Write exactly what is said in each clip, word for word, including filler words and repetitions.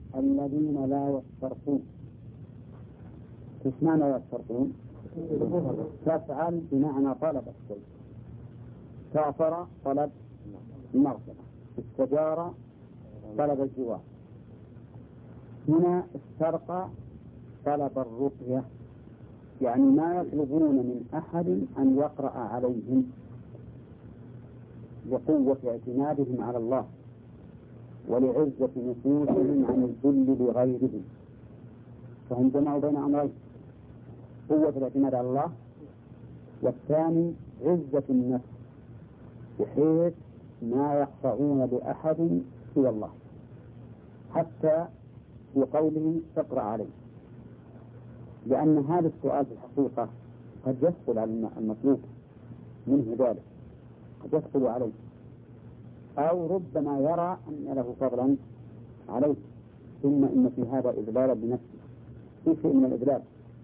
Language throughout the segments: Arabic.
الذين لا يسترقون. ايش معنى يسترقون؟ تفعل بمعنى طلب الشيء. كافر طلب المغفرة، استجار طلب الجوار. هنا استرقى طلب الرقية، يعني ما يطلبون من أحد أن يقرأ عليهم لقوة اعتمادهم على الله ولعزة نفوسهم عن الذل لغيرهم، فهم جمعوا بين أمرين: قوة الاعتماد على الله، والثاني عزة النفس بحيث ما يخضعون لأحد سوى الله، حتى في قوله اقرأ عليه، لأن هذا السؤال في الحقيقة قد يثقل على المطلوب منه ذلك، قد يثقل عليه، أو ربما يرى أن له فضلا عليه، ثم إن في هذا إذلالا بنفسه، في شيء من الإذلال،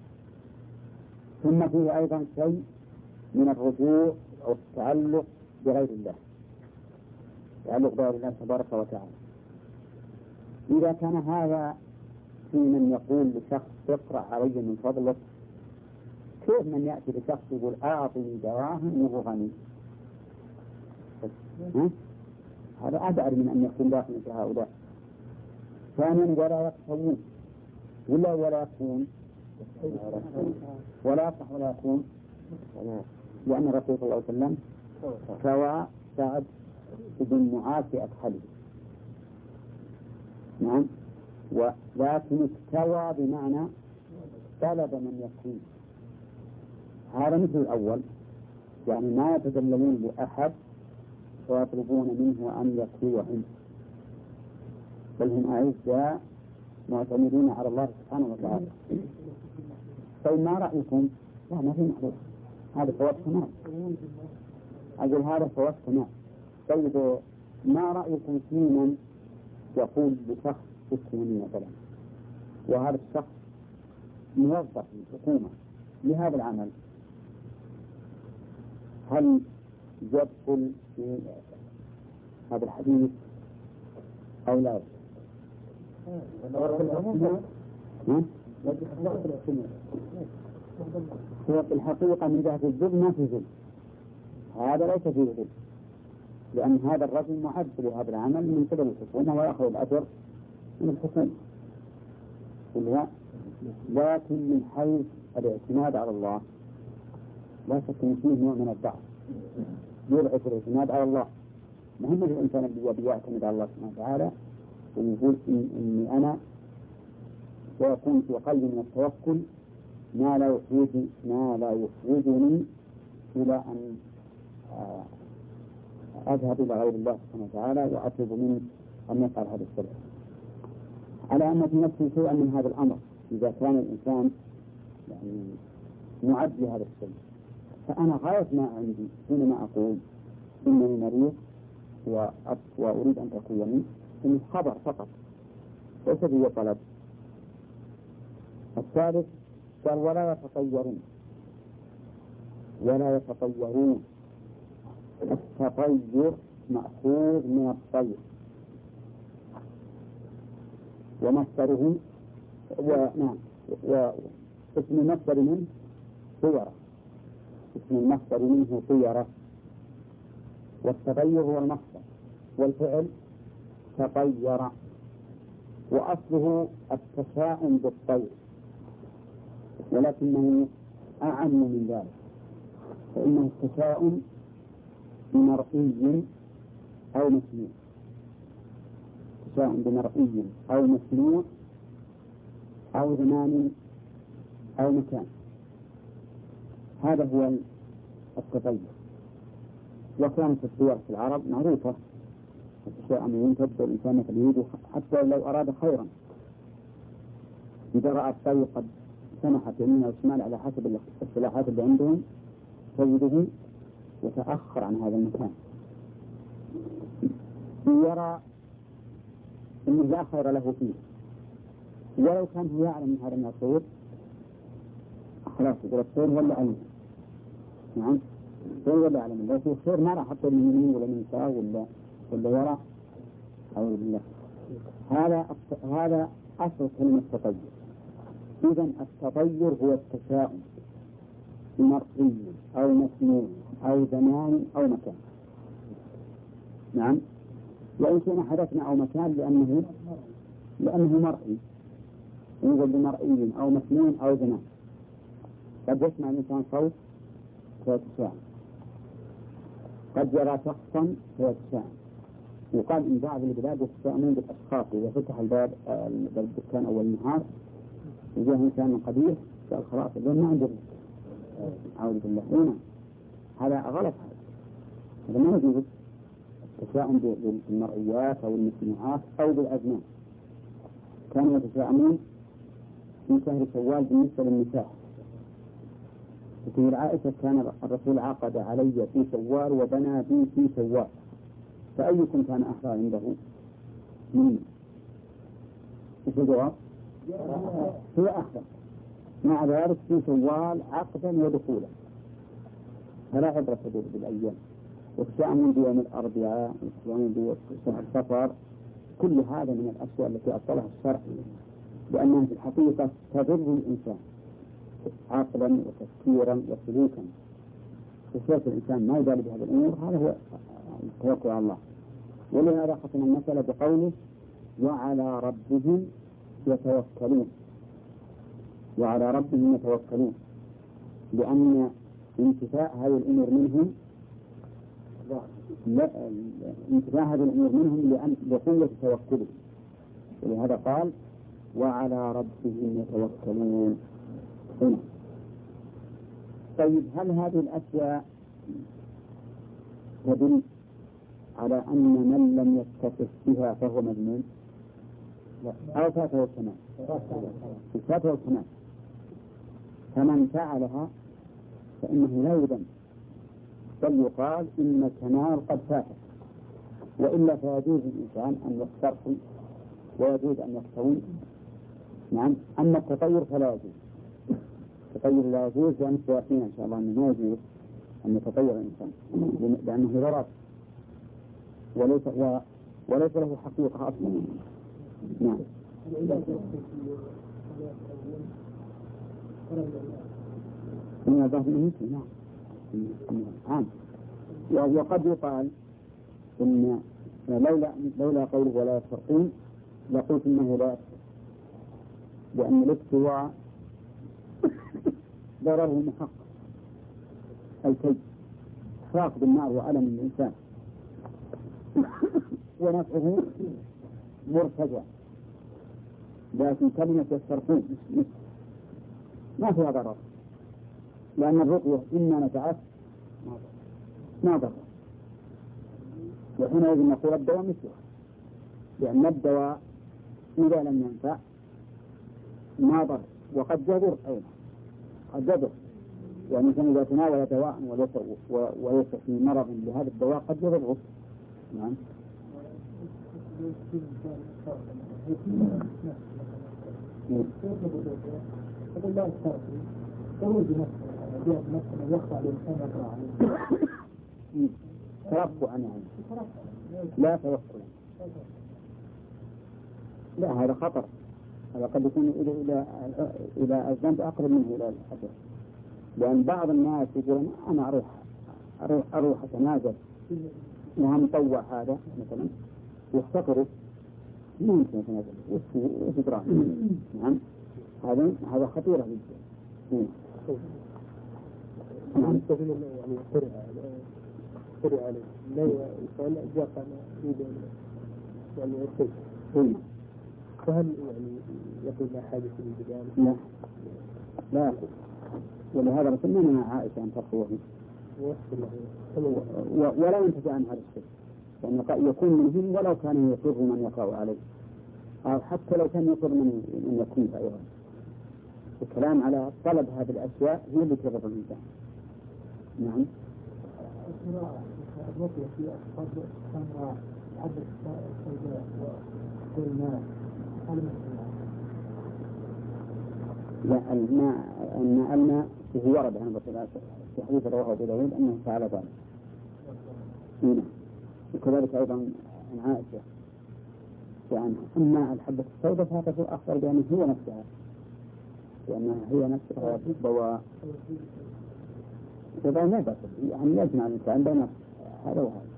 ثم فيه أيضا شيء من الرجوع أو التعلق بغير الله، تعلق بغير الله تبارك وتعالى. إذا كان هذا في من يقول لشخص اقرأ علي من فضلك، كيف من يأتي لشخص يقول أعطني دراهم وهو غني؟ هذا أبعد من أن يكون داخل مثل هؤلاء. ثانيا ولا يقصون ولا ولا يكون ولا يصح ولا يكون، لأن الرسول صلى الله عليه وسلم كوى سعد بن معاذ في أكحله. نعم، ولكن استوى بمعنى طلب من يكون. هذا مثل الأول، يعني ما يتذللون لأحد ويطلبون منه أن يكفيهم، بل هم أعزاء معتمدون على الله سبحانه وتعالى. طيب ما رأيكم؟ لا، ما في محظوظ، هذا فوات كمال، أقول هذا فوات كمال. طيب ما رأيكم في من يقول لشخص اسمه مثلا، وهذا الشخص موظف في الحكومة لهذا العمل، هل يدخل في هذا الحديث أو لا؟ هو في الحقيقة من جهة الذل ما في ذل، هذا ليس فيه ذل، لأن هذا الرجل معد لهذا العمل من قبل الحكومة ويأخذ الأجر من الحكومة، لكن من حيث الاعتماد على الله لا شك أن فيه نوع من الضعف، يضعف الاعتماد على الله. مهم الإنسان اللي يعتمد على الله سبحانه وتعالى ويقول إن إني أنا، ويكون في قلبي من التوكل ما لا يحوجني ما لا يحوجني إلى أن أذهب إلى غير الله سبحانه وتعالى وأطلب منه أن يفعل هذا السبب، على أن في نفسه شيئا من هذا الأمر إذا كان الإنسان يعني معد لهذا الشيء. فأنا غاية ما عندي حينما أقول إنني مريض وأريد أن تكوني إنه خبر فقط ليس به طلب. الثالث قال ولا يتطيرون، ولا يتطيرون. التطير مأخوذ من الطير، ومصدره ونعم واسم المصدر منه طيرة، اسم المصدر منه طيرة، والتطير هو المصدر، والفعل تطير، وأصله التشاؤم بالطير، ولكنه أعم من ذلك، فإنه التشاؤم بمرئي أو مسموع، تشاؤم بمرئي أو مسموع أو زمان أو مكان، هذا هو التطير. وكانت الطيور في العرب معروفة، التشاؤم ينتج الإنسان يريد حتى لو أراد خيرا، إذا رأى الطير قد سمحت يمين وشمال على حسب الاصطلاحات اللي عندهم تجده يتأخر عن هذا المكان، يرى أنه لا خير له فيه، ولو كان هو يعلم من هذا الخير خلاص يقول الخير ولا علم. نعم، خير ولا علم، لو في خير ما راح حتى من يمين ولا من يسار ولا ولا يرى. أعوذ بالله. هذا هذا أصل كلمة تطير. إذن التطير هو التشاؤم مرئي أو مسموع أو زمان أو مكان. نعم، وإن كنا حدثنا أو مكان لأنه لأنه مرئي، يوجد بمرئي أو مسموع أو زمان. قد يسمع الإنسان صوت فيتشاءم، قد يرى شخصا فيتشاءم. يقال إن بعض البلاد يتشاءمون بالأشخاص، إذا فتح الباب الدكان أول النهار يجيه إنسان قبيح قال خلاص اليوم ما عنده، أعوذ بالله. هنا هذا غلط، هذا ما يجوز التشاؤم بالمرئيات أو المسموعات أو بالأزمان. كانوا يتشاءمون في شهر شوال بالنسبة للنساء. تقول عائشة كان الرسول عقد علي في شوال وبنى بي في شوال، فأيكم كان أحرى عنده مني؟ إيش الجواب؟ هو أحرى. مع ذلك في شوال عقدا ودخولا، فلا عبرة بالأيام. والتشاؤم بيوم الأربعاء والتشاؤم بشهر صفر، كل هذا من الأشياء التي أبطلها الشرع، لأنها في الحقيقة تضر الإنسان عقلا وتفكيرا وسلوكا. وشرط الإنسان ما يبالي بهذه الأمور، هذا هو التوكل على الله. ولهذا ختم المسألة بقوله وعلى ربهم يتوكلون، وعلى ربهم يتوكلون، لأن انتفاء هذه الأمور منهم لا انتفاء هذه الأمور منهم لأن لقوة توكلهم، ولهذا قال وعلى ربهم يتوكلون هنا. طيب، هل هذه الأشياء تدل على أن من لم يتصف بها فهو مذموم؟ أو فاته الكمال؟ فاته الكمال. فمن فعلها فإنه لا يذم، بل يقال إن الكمال قد فاته. وإلا فيجوز الإنسان أن يسترخي ويجوز أن يستوي. نعم. أما التطير فلا يجوز، التطير لا يجوز، لأن سيأتينا إن شاء الله أنه ما يجوز أن يتطير الإنسان لأنه ضرر وليس و... وليس له حقيقة أصلا. نعم. من الظاهر ممكن. نعم. عام. وقد يقال إن لولا لولا قوله ولا يفرقون لقلت إنه لا، لأن الاستواء ضرره محقق، الكي إحراق بالنار وألم الإنسان، ونفعه مرتجع. لكن كلمة يسترقون ما فيها ضرر، لأن الرقية إما نفعت ما ضر، وحينئذ نقول الدواء مثله، لأن الدواء إذا لم ينفع ما ضر، وقد يضر أيضا، قد يضر. يعني مثلا إذا تناول دواء وليس في مرض لهذا الدواء قد يضره. نعم. ترفعا يعني لا توكلا، لا هذا خطر، هذا قد يكون إلى إلى إلى الذنب أقرب منه إلى الحسن. لأن بعض الناس يقولون أنا أروح أروح أروح أتنازل وهم مطوع هذا مثلا يفتقره، ما يمكن يتنازل وش يدراه. نعم. هذا هذا خطيرة جدا. نعم. يعني قرئ قرئ عليه لا يقال جاء قال يريد يعني يرتد. فهل يعني يقول لا حاجة للبداية؟ لا لا يقول. ولهذا رسلنا من عائشة أن تقوه ولا ينتفع عن هذا الشيء، لأن يكون منهم ولو كان يقر من يقع عليه، أو حتى لو كان يقر من من يكون أيضا. الكلام على طلب هذه الأشياء هي اللي تضر الإنسان. نعم. لا الماء أن الماء فيه ورد عن الرسول في حديث رواه أبو داود أنه فعل ذلك. هنا وكذلك أيضا عن عائشة عنها. أما الحبة السوداء فهذا أخبر بأن هي نفسها، لأنها هي نفسها دواء. دواء ما بس يعني يجمع الإنسان بين هذا وهذا.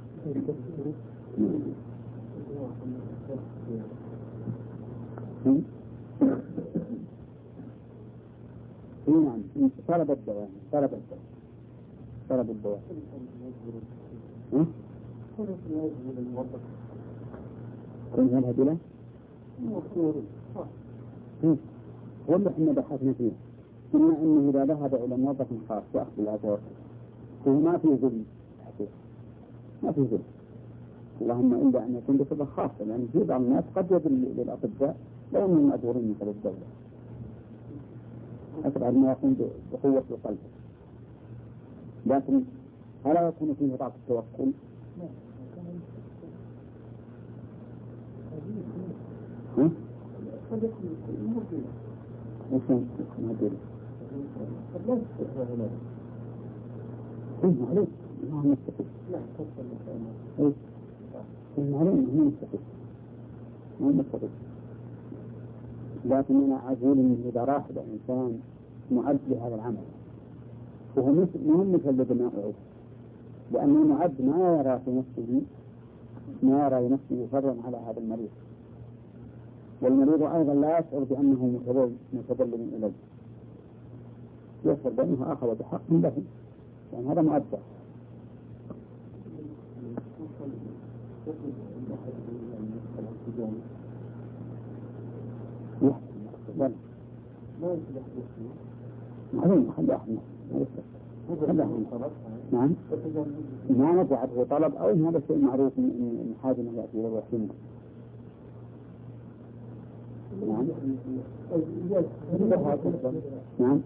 نعم طلب الدواء طلب الدواء طلب الدواء كل يذهب إلى وضح إن بحثنا فيه إما أنه إذا ذهب إلى موظف خاص يأخذ الأجر فهو ما فيه ذل حقيقة ما فيه ذل، اللهم إلا أن يكون بصفة خاصة، لأن في بعض الناس قد يذل للأطباء لو أنهم مأجورين من قبل الدولة أكثر ما يكون بقوة القلب. لكن ألا يكون فيه ضعف التوكل؟ ها؟ وشون مهدير؟ إيه معلوم ما هو مستقيم. إيه إيه معلوم ما هو مستقيم ما هو مستقيم. لكن أنا أقول إن إذا راح الإنسان معد لهذا العمل وهو مهم مثل الذي لأنه معد ما يرى في نفسه ما يرى نفسه فرا على هذا المريض، والمريض أيضا لا يشعر بأنه متظلم إليه، يشعر بأنه أخذ بحق له، يعني هذا مؤدى. لا معلوم خلي أحد نعم ما نجعله طلب أو إن هذا شيء معروف من حاجة من يأتي إلى الوحيد. نعم نعم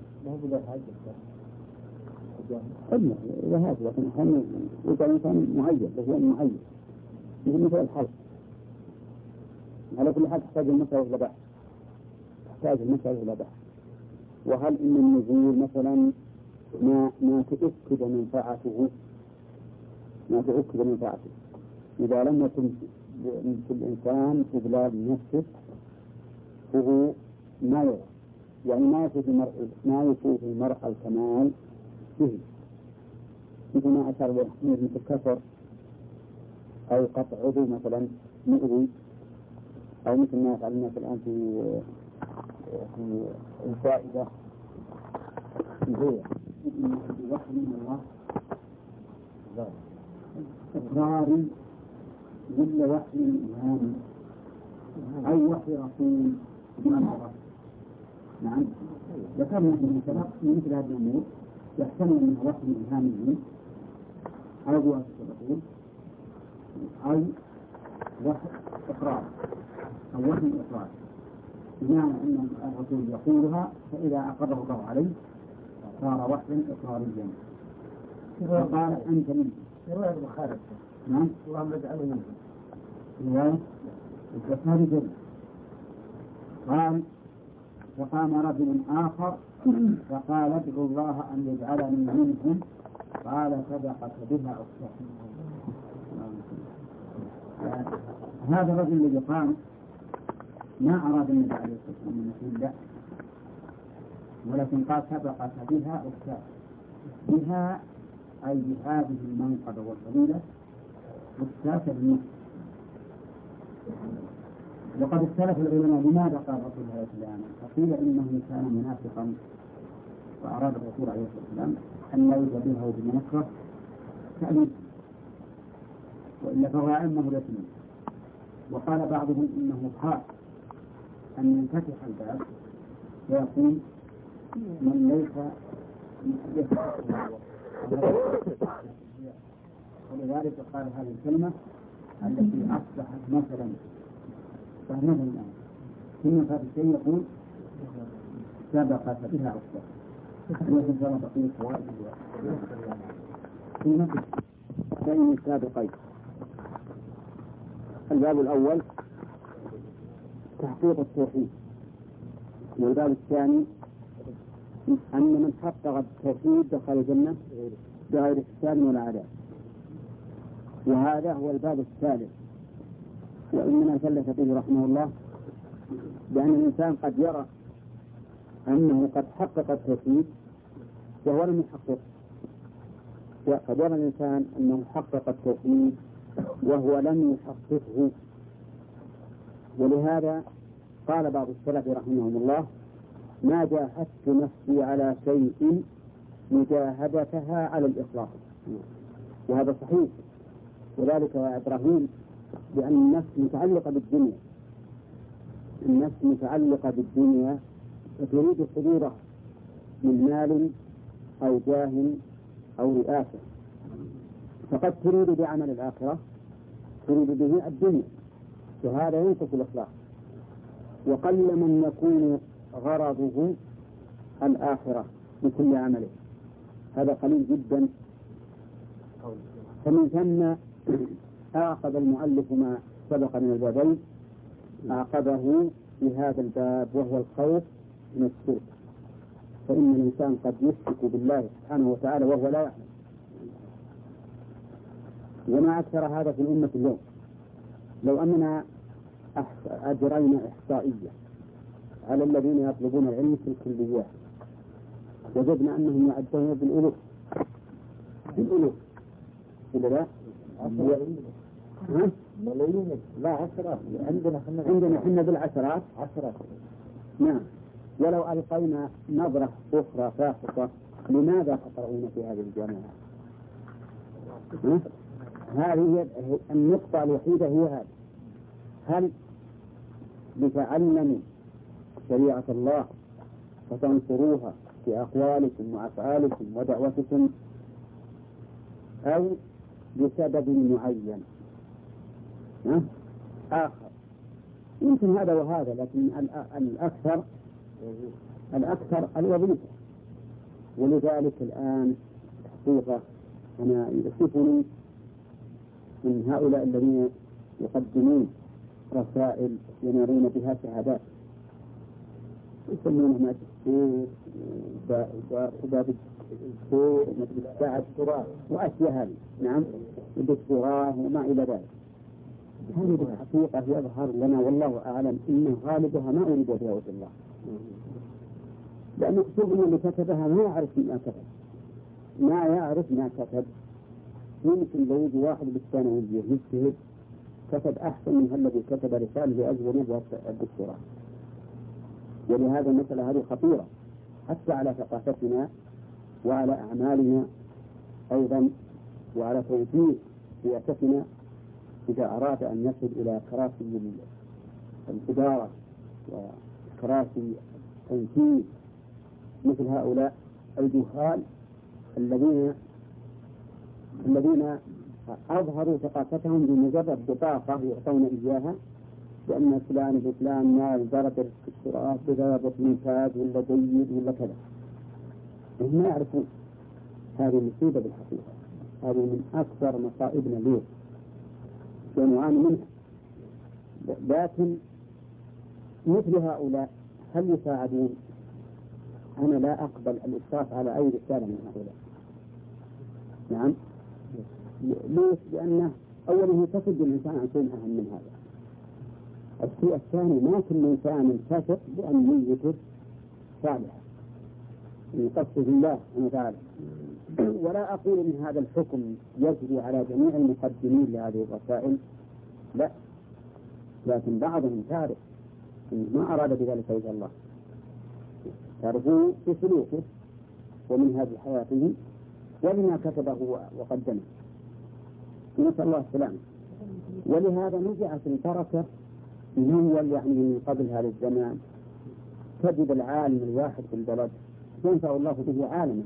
حلو إذا هذا، لكن أحيانا يبقى إنسان معين وهو معين مثل مثل الحلق. على كل حال تحتاج المسألة إلى بحث تحتاج المسألة إلى بحث. وهل إن النزول مثلا ما ما تأكد منفعته ما تأكد منفعته إذا لم يكن في الإنسان إذلال نفسه فهو ما يرى، يعني ما يفوت المرء ما يفوت المرء الكمال به، مثل ما أشار إليه مثل الكسر أو قطع عضو مثلا مؤذي، أو مثل ما يفعل الناس الآن في في الفائدة هي بوحي من الله إقراري ولا وحي إلهامي أو وحي رسول ما نعم ذكرنا في سبق مثل هذه الأمور يحتمل أنه وحي إلهامي أو وحي رسول أو وحي إقرار أو وحي إقرار، بمعنى أن الرسول يقولها فإذا أقره الله عليه صار وحيا إقراريا. فقال أنت منه رواية البخاري نعم اللهم اجعله منه رواية البخاري جل. قال فقام رجل آخر فقال ادعو الله أن يجعلني منهم، قال صدقت بها أختها. هذا الرجل الذي قام ما أراد النبي عليه الصلاة والسلام من يقول لا، ولكن قال سبقت بها أختها، بها أي بهذه المنقبة والفضيلة أختها بالنصر. وقد اختلف العلماء لماذا قال الرسول عليه السلام، فقيل إنه كان منافقا وأراد الرسول عليه الصلاة والسلام أن لا يجابهه بما يكره تأليف، وإلا فهو أنه يتم. وقال بعضهم إنه خاف أن ينفتح الباب ويقول من ليس ولذلك قال هذه الكلمة التي أصبحت مثلا فهمها الآن ثم هذا الشيء يقول سبقت بها أختها ويجب بقية فوائد في نفس بين السابقين. الباب الأول تحقيق التوحيد، والباب الثاني أن من حقق التوحيد دخل الجنة بغير حساب ولا عذاب، وهذا هو الباب الثالث وإنما ثلث فيه رحمه الله بأن الإنسان قد يرى أنه قد حقق التوحيد وهو لم يحقق، وقد يرى الإنسان أنه حقق التوحيد وهو لم يحققه. ولهذا قال بعض السلف رحمهم الله: ما جاهدت نفسي على شيء مجاهدتها على الإخلاص. وهذا صحيح، وذلك يا إبراهيم لأن النفس متعلقة بالدنيا، النفس متعلقة بالدنيا فتريد حضورها من مال أو جاه أو رئاسة، فقد تريد بعمل الآخرة تريد به الدنيا، وهذا ينقص الإخلاص. وقل من يكون غرضه الآخرة بكل عمله، هذا قليل جدا. فمن ثم أعقد المؤلف ما سبق من البابين أعقده في هذا الباب، وهو الخوف من الشرك. فإن الإنسان قد يشرك بالله سبحانه وتعالى وهو لا يعلم، وما أكثر هذا في الأمة اليوم. لو أننا أجرينا إحصائية على الذين يطلبون العلم في الكليات وجدنا أنهم يعدون بالألوف بالألوف إلا لا؟ ملايين لا عشرات، عندنا حنا عندنا حنا بالعشرات عشرات. نعم. ولو ألقينا نظرة أخرى فاسقة: لماذا تقرؤون في هذه الجامعة؟ هذه النقطة الوحيدة هي هذه: هل لتعلموا شريعة الله فتنصروها في أقوالكم وأفعالكم ودعوتكم، أو لسبب معين آخر؟ يمكن هذا وهذا، لكن الأكثر الأكثر الوظيفة. ولذلك الآن حقيقة أنا يؤسفني من هؤلاء الذين يقدمون رسائل ينالون بها شهادات يسمونها ماجستير وباب الدكتور ومجلس الساعة وأشياء هذه. نعم، الدكتوراه وما إلى ذلك. هذه الحقيقة يظهر لنا والله أعلم إن غالبها ما أريد بها وجه الله، لأن مكتوب إن اللي كتبها ما يعرف ما كتب ما يعرف ما كتب. يمكن لو يجي واحد بالثانوية يجتهد كتب أحسن من الذي كتب رسالة لأجل نبوة الدكتوراه. ولهذا المسألة هذه خطيرة حتى على ثقافتنا وعلى أعمالنا أيضا، وعلى توجيه سياستنا إذا أراد أن يصل إلى كراسي الإدارة وكراسي التنفيذ مثل هؤلاء الجهال الذين الذين أظهروا ثقافتهم بمجرد بطاقة يعطون إياها بأن فلان بفلان نال درجة الدكتوراه بدرجة ممتاز ولا جيد ولا كذا. هم ما يعرفون هذه مصيبة بالحقيقة، هذه من أكثر مصائبنا اليوم ونعاني منها. لكن مثل هؤلاء هل يساعدون؟ أنا لا أقبل الإشراف على أي رسالة من هؤلاء. نعم، ليش؟ لأنه أولا تصد الإنسان عن شيء أهم من هذا. الشيء الثاني ما كل إنسان تثق بأن نيته صالحة من قصده الله سبحانه وتعالى. ولا أقول إن هذا الحكم يجري على جميع المقدمين لهذه الرسائل، لا، لكن بعضهم تعرف إن ما أراد بذلك وجه الله، تعرفوه في سلوكه ومن هذه حياته ولما كتبه وقدمه، نسأل الله السلامة. ولهذا نزعت البركة من أول يعني من قبل هذا الزمان. تجد العالم الواحد في البلد ينفع الله به عالما،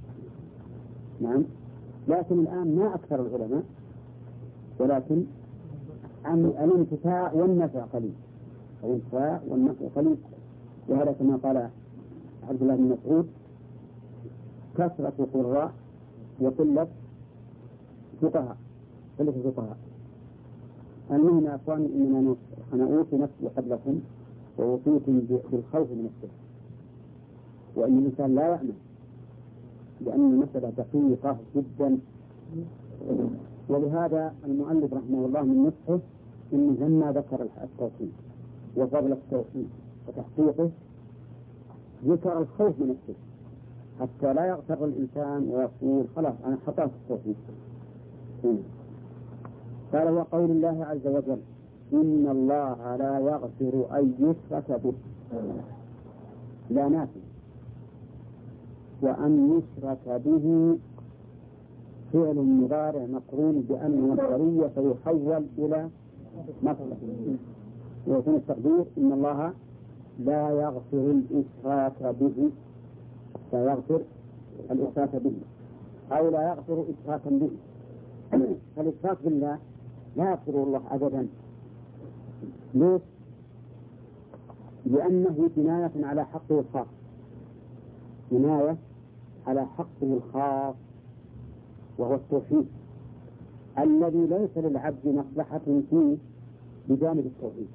نعم، لكن الآن ما أكثر العلماء، ولكن عن الانتفاع والنفع قليل، الانتفاع والنفع قليل. وهذا كما قال عبد الله بن مسعود: كثرة قراء وقلة فقهاء قلة فقهاء. المهم يا أخواني إننا أنا أوصي نفسي قبلكم وأوصيكم بالخوف من الشرك، وأن الإنسان لا يعمل، لأن المسألة دقيقة جدا. ولهذا المؤلف رحمه الله من نصحه إن لما ذكر التوحيد وفضل التوحيد وتحقيقه ذكر الخوف من الشرك حتى لا يغتر الإنسان ويقول خلاص أنا خطأت التوحيد. قال وقول الله عز وجل إن الله لا يغفر أن يشرك به لا نافي، وأن يشرك به فعل مضارع مقرون بأن مصدرية فيحول إلى مصدر، ويكون التقدير إن الله لا يغفر الإشراك به، لا يغفر الإشراك به أو لا يغفر إشراكا به. فالإشراك بالله لا يغفره الله أبدا. ليش؟ لأنه جناية على حقه الخاص، جناية على حقه الخاص وهو التوحيد الذي ليس للعبد مصلحة فيه بجانب التوحيد.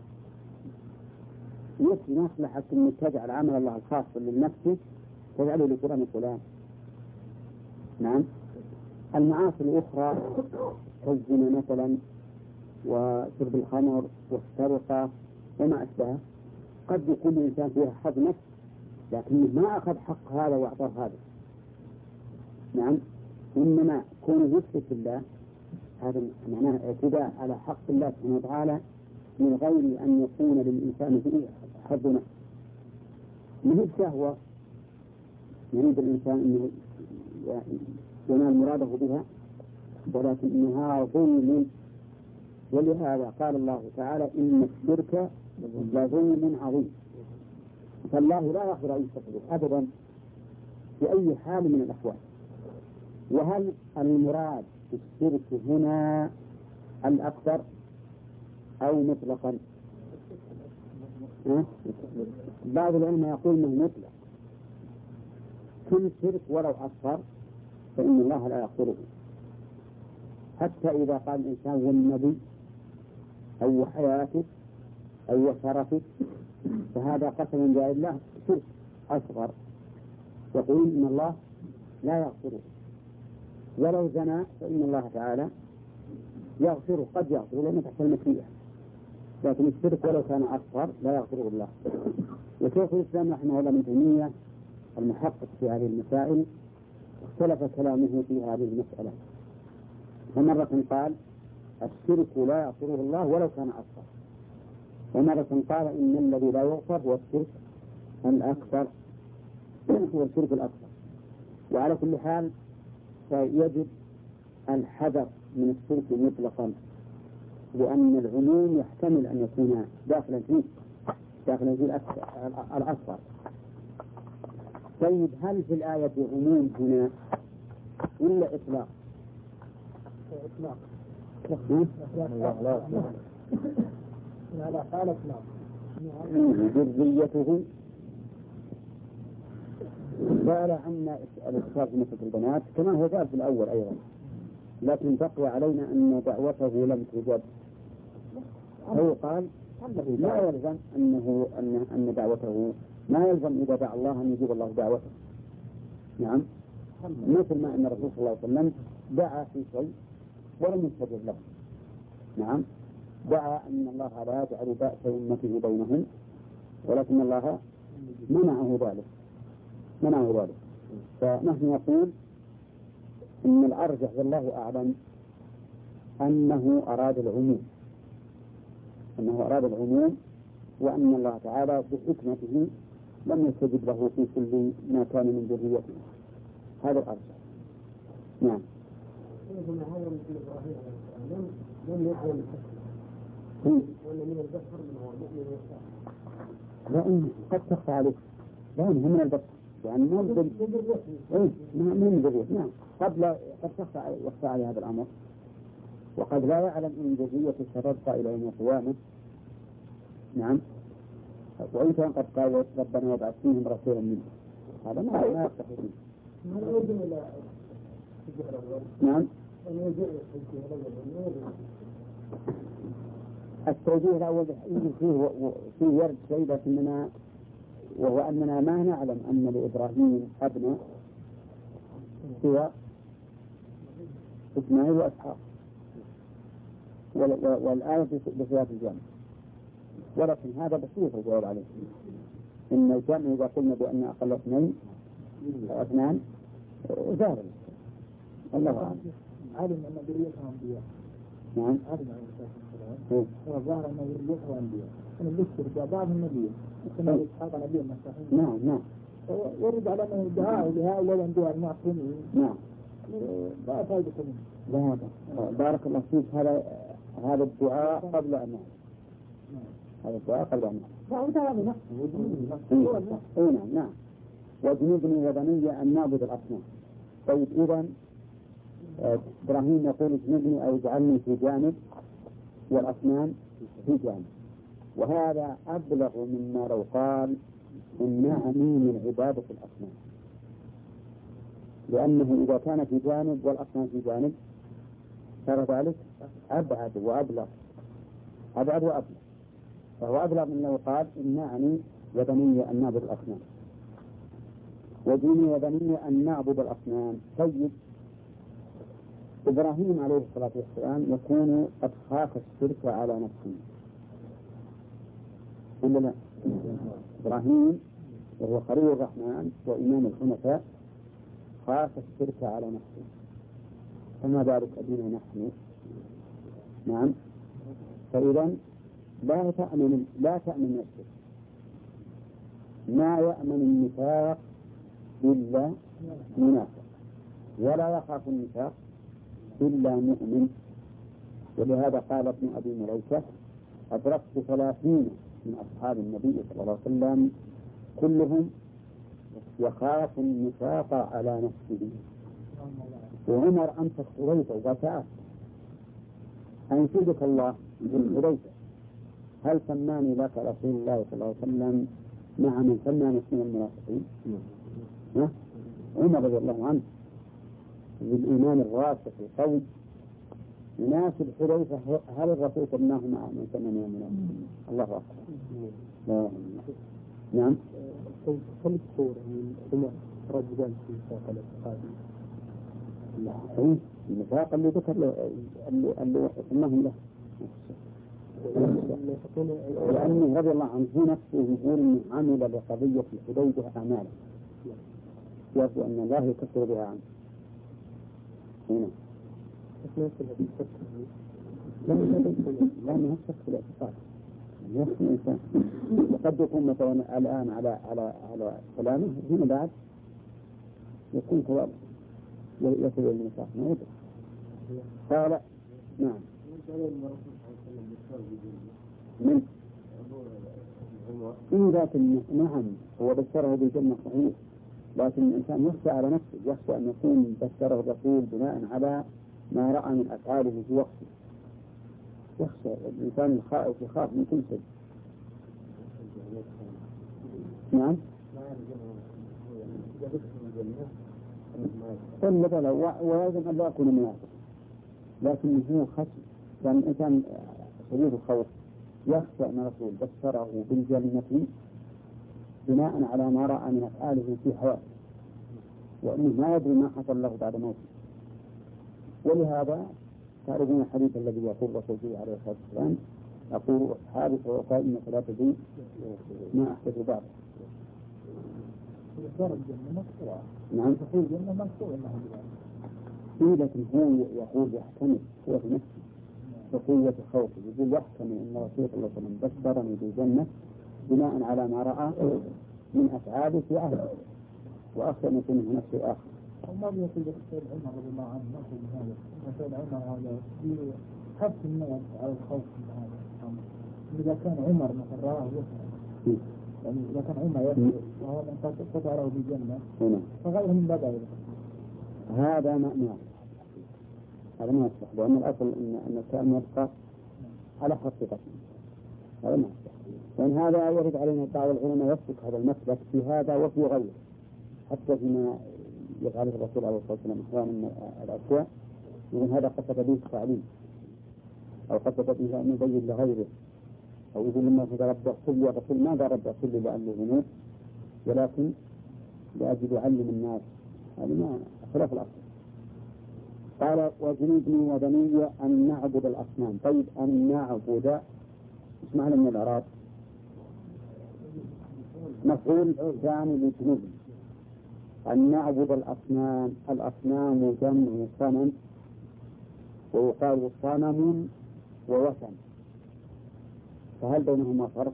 يكفي مصلحة أن تجعل عمل الله الخاص لنفسه تجعله لفلان فلان. نعم. المعاصي الأخرى كالزنا مثلا وشرب الخمر والسرقة وما أشبه قد يكون الإنسان فيها حظ نفس لكنه ما أخذ حق هذا وأعطاه هذا. نعم. إنما كونه يشرك بالله هذا معناه اعتداء على حق الله سبحانه وتعالى من غير أن يكون للإنسان فيه حظ نفس. من الشهوة يريد الإنسان أنه ينال مراده بها ولكن إنها ظلم، ولهذا قال الله تعالى إن الشرك لظلم عظيم. فالله لا يغفر أن يشرك به أبدا في أي حال من الأحوال. وهل المراد بالشرك هنا الأكبر أو مطلقا؟ بعض العلماء يقول انه مطلق، كل شرك ولو أصغر فإن الله لا يغفره، حتى إذا قال الإنسان والنبي أو حياتك أو شرفك فهذا قسم بالله الله شرك أصغر، يقول إن الله لا يغفره. ولو زنى فإن الله تعالى يغفره، قد يغفره لأنه تحت المشيئة، لكن الشرك ولو كان أصغر لا يغفره الله. وشيخ الإسلام رحمه الله من تيمية المحقق في هذه المسائل اختلف كلامه في هذه المسألة، فمرة قال الشرك لا يغفره الله ولو كان أصغر، ومرة قال إن الذي لا يغفر هو الشرك الأكبر، هو الشرك الأكبر. وعلى كل حال فيجب الحذر من الشرك مطلقا، لأن العموم يحتمل أن يكون داخلا فيه داخلا فيه الأصغر. طيب هل في الآية عموم هنا ولا إطلاق؟ إطلاق. لا قال إطلاق. ذريته قال عنا الإخلاص في مسجد البنات كما هو قال في الأول أيضا، لكن تقوى علينا أن دعوته لم تجب. هو قال لا يلزم أنه أن أن دعوته ما يلزم إذا دعا الله أن يجيب الله دعوته. نعم، مثل ما أن الرسول صلى الله عليه وسلم دعا في شيء ولم يستجب له. نعم، دعا أن الله لا يجعل بأس أمته بينهم، ولكن الله منعه ذلك منعه ذلك فنحن نقول إن الأرجح والله أعلم أنه أراد العموم أنه أراد العموم وأن الله تعالى بحكمته لم يستجب له في كل ما كان من ذريته. هذا الأرجح. نعم. لم يكن ولا من البشر من هو المؤمن لأن قد تخفى عليك، لأن هم من البشر يعني مو من إيه من ذرية. نعم، قد لا قد تخفى يخفى على هذا الأمر، وقد لا يعلم إن ذريته ستبقى إلى يوم القيامة. نعم، وإن كان قد قال ربنا وابعث فيهم رسولا منهم، هذا ما ما يصح فيه. نعم، التوجيه الأول فيه فيه ورد شيء، لكننا وهو أننا ما نعلم أن لإبراهيم أبناء سوى إسماعيل وإسحاق، والآية بخلاف الجمع، ولكن هذا بسيط الجواب عليه. إن الجمع إذا قلنا بأن أقل اثنين أو اثنان زار الله أعلم. علم أن ذريتها أنبياء. نعم. علم عليه الصلاة والسلام. هو ظاهر أن ذريتها أنبياء. أنا بذكر بعض النبي. كما إسحاق نبي المسيحيين. نعم نعم. يرد على أنه دعاء لهؤلاء الأنبياء المعصومين. نعم. لا فائدة منه. لا بارك الله فيك. هذا هذا الدعاء قبل أن نعم. هذا الدعاء قبل أن نعم. نعم نعم. وجنوبني وبني أن نعبد الأصنام. طيب إذن إبراهيم يقول اجنبني أو اجعلني في جانب والأصنام في جانب، وهذا أبلغ مما لو قال امنعني من عبادة الأصنام، لأنه إذا كان في جانب والأصنام في جانب صار ذلك أبعد وأبلغ أبعد وأبلغ فهو أبلغ من لو قال امنعني وبني أن نعبد الأصنام وديني وبني أن نعبد الأصنام. طيب إبراهيم عليه الصلاة والسلام يكون قد خاف الشرك على نفسه ولا لا؟ إبراهيم وهو خليل الرحمن وإمام الحنفاء خاف الشرك على نفسه، فما بالك بنا نحن؟ نعم. فإذا لا تأمن لا تأمن الشرك، ما يأمن النفاق إلا منافق، ولا يخاف النفاق إلا مؤمن. ولهذا قال ابن أبي مليكة أدركت ثلاثين من أصحاب النبي صلى الله عليه وسلم كلهم يخاف النفاق على نفسه. وعمر أمسك حذيفة وقال تعال أنشدك الله من حذيفة هل سماني لك رسول الله صلى الله عليه وسلم مع من سماني من المنافقين؟ عمر رضي الله عنه بالإيمان الراسخ القوي يناسب حذيفة هل الرسول سماه مع من سمى من المنافقين؟ الله أكبر. لا. نعم. هل تصور من رجلان في نفاق الاعتقاد؟ لا. النفاق اللي ذكر اللي اللي سماهم له. لأنه رضي الله عنه في نفسه يقول إنه عمل بقضية حذيفة أعمالا يرجو أن الله يكفر بها عنه. هنا. لا ما يشك في الاعتقاد يخفي الإنسان. وقد يكون مثلا الآن على على على كلامه هنا بعد يكون كذلك يصل إلى النفاق ما يدري. قال نعم. من إن ذات نعم هو بشره بالجنة صحيح، لكن الإنسان يخشى على نفسه، يخشى أن يكون بشره الرسول بناء على ما رأى من أفعاله في وقته. يخشى الإنسان الخائف يخاف من كل شيء. نعم. قل مثلا ويجب أن لا يكون منافق، لكن هو خشي كان الإنسان شديد الخوف يخشى أن الرسول بشره بالجنة بناء على ما رأى من أفعاله في حياته، وأنه ما يدري ما حصل له بعد موته. ولهذا تعرفون الحديث الذي يقول الرسول فيه عليه الصلاة والسلام أقول أصحابي ووفاء إن لا تدري ما أحدث بعد. نعم. دخول الجنة مقطوع إيه لكن هو يقول يحتمل هو في نفسه بقوة خوفه يقول يحتمل أن الرسول صلى الله عليه وسلم بشرني بالجنة بناء على ما رأى من أفعاله في أهله، وأخشى أن يكون هناك شيء آخر. وما بيقول السيد عمر رضي الله عنه نقول هذا السيد عمر هذا حث الناس على الخوف من هذا. إذا كان عمر مثلا راه يفعل يعني إذا كان عمر يفعل وهو من فتره بالجنة فغيره من بدأ هذا ما ما هذا ما يصح، لأن الأصل أن أن الكلام يبقى على حقيقته. هذا ما يصح، لأن هذا يرد علينا بعض العلماء يسلك هذا المسلك في هذا وفي غيره، حتى فيما يفعله الرسول عليه الصلاة والسلام أحيانا من الأشياء يقول هذا قصد به التعليم أو قصد به أن يبين لغيره، أو يقول لما إذا رب اغفر يا رسول ما قال رب اغفر لي لأنه ذنوب ولكن لأجل يعلم الناس. هذا ما خلاف الأصل. قال وجنوبني وبني أن نعبد الأصنام. طيب أن نعبد إيش معنى من الإعراب؟ مفعول ثاني لجنوبني. أن نعبد الأصنام، الأصنام جمع صنم، ويقال صنم ووثن، فهل بينهما فرق؟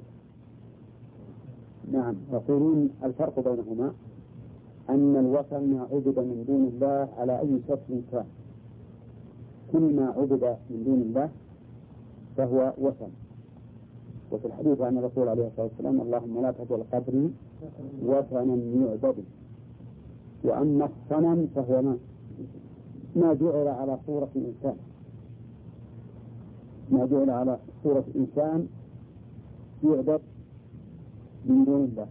نعم، يقولون الفرق بينهما أن الوثن ما عبد من دون الله على أي شكل كان، كل ما عبد من دون الله فهو وثن. وفي الحديث عن الرسول عليه الصلاة والسلام اللهم لا تجعل قبري وثنا يعبد. وأما الصنم فهو ما ما جعل على صورة إنسان، ما جعل على صورة إنسان يعبد من دون الله،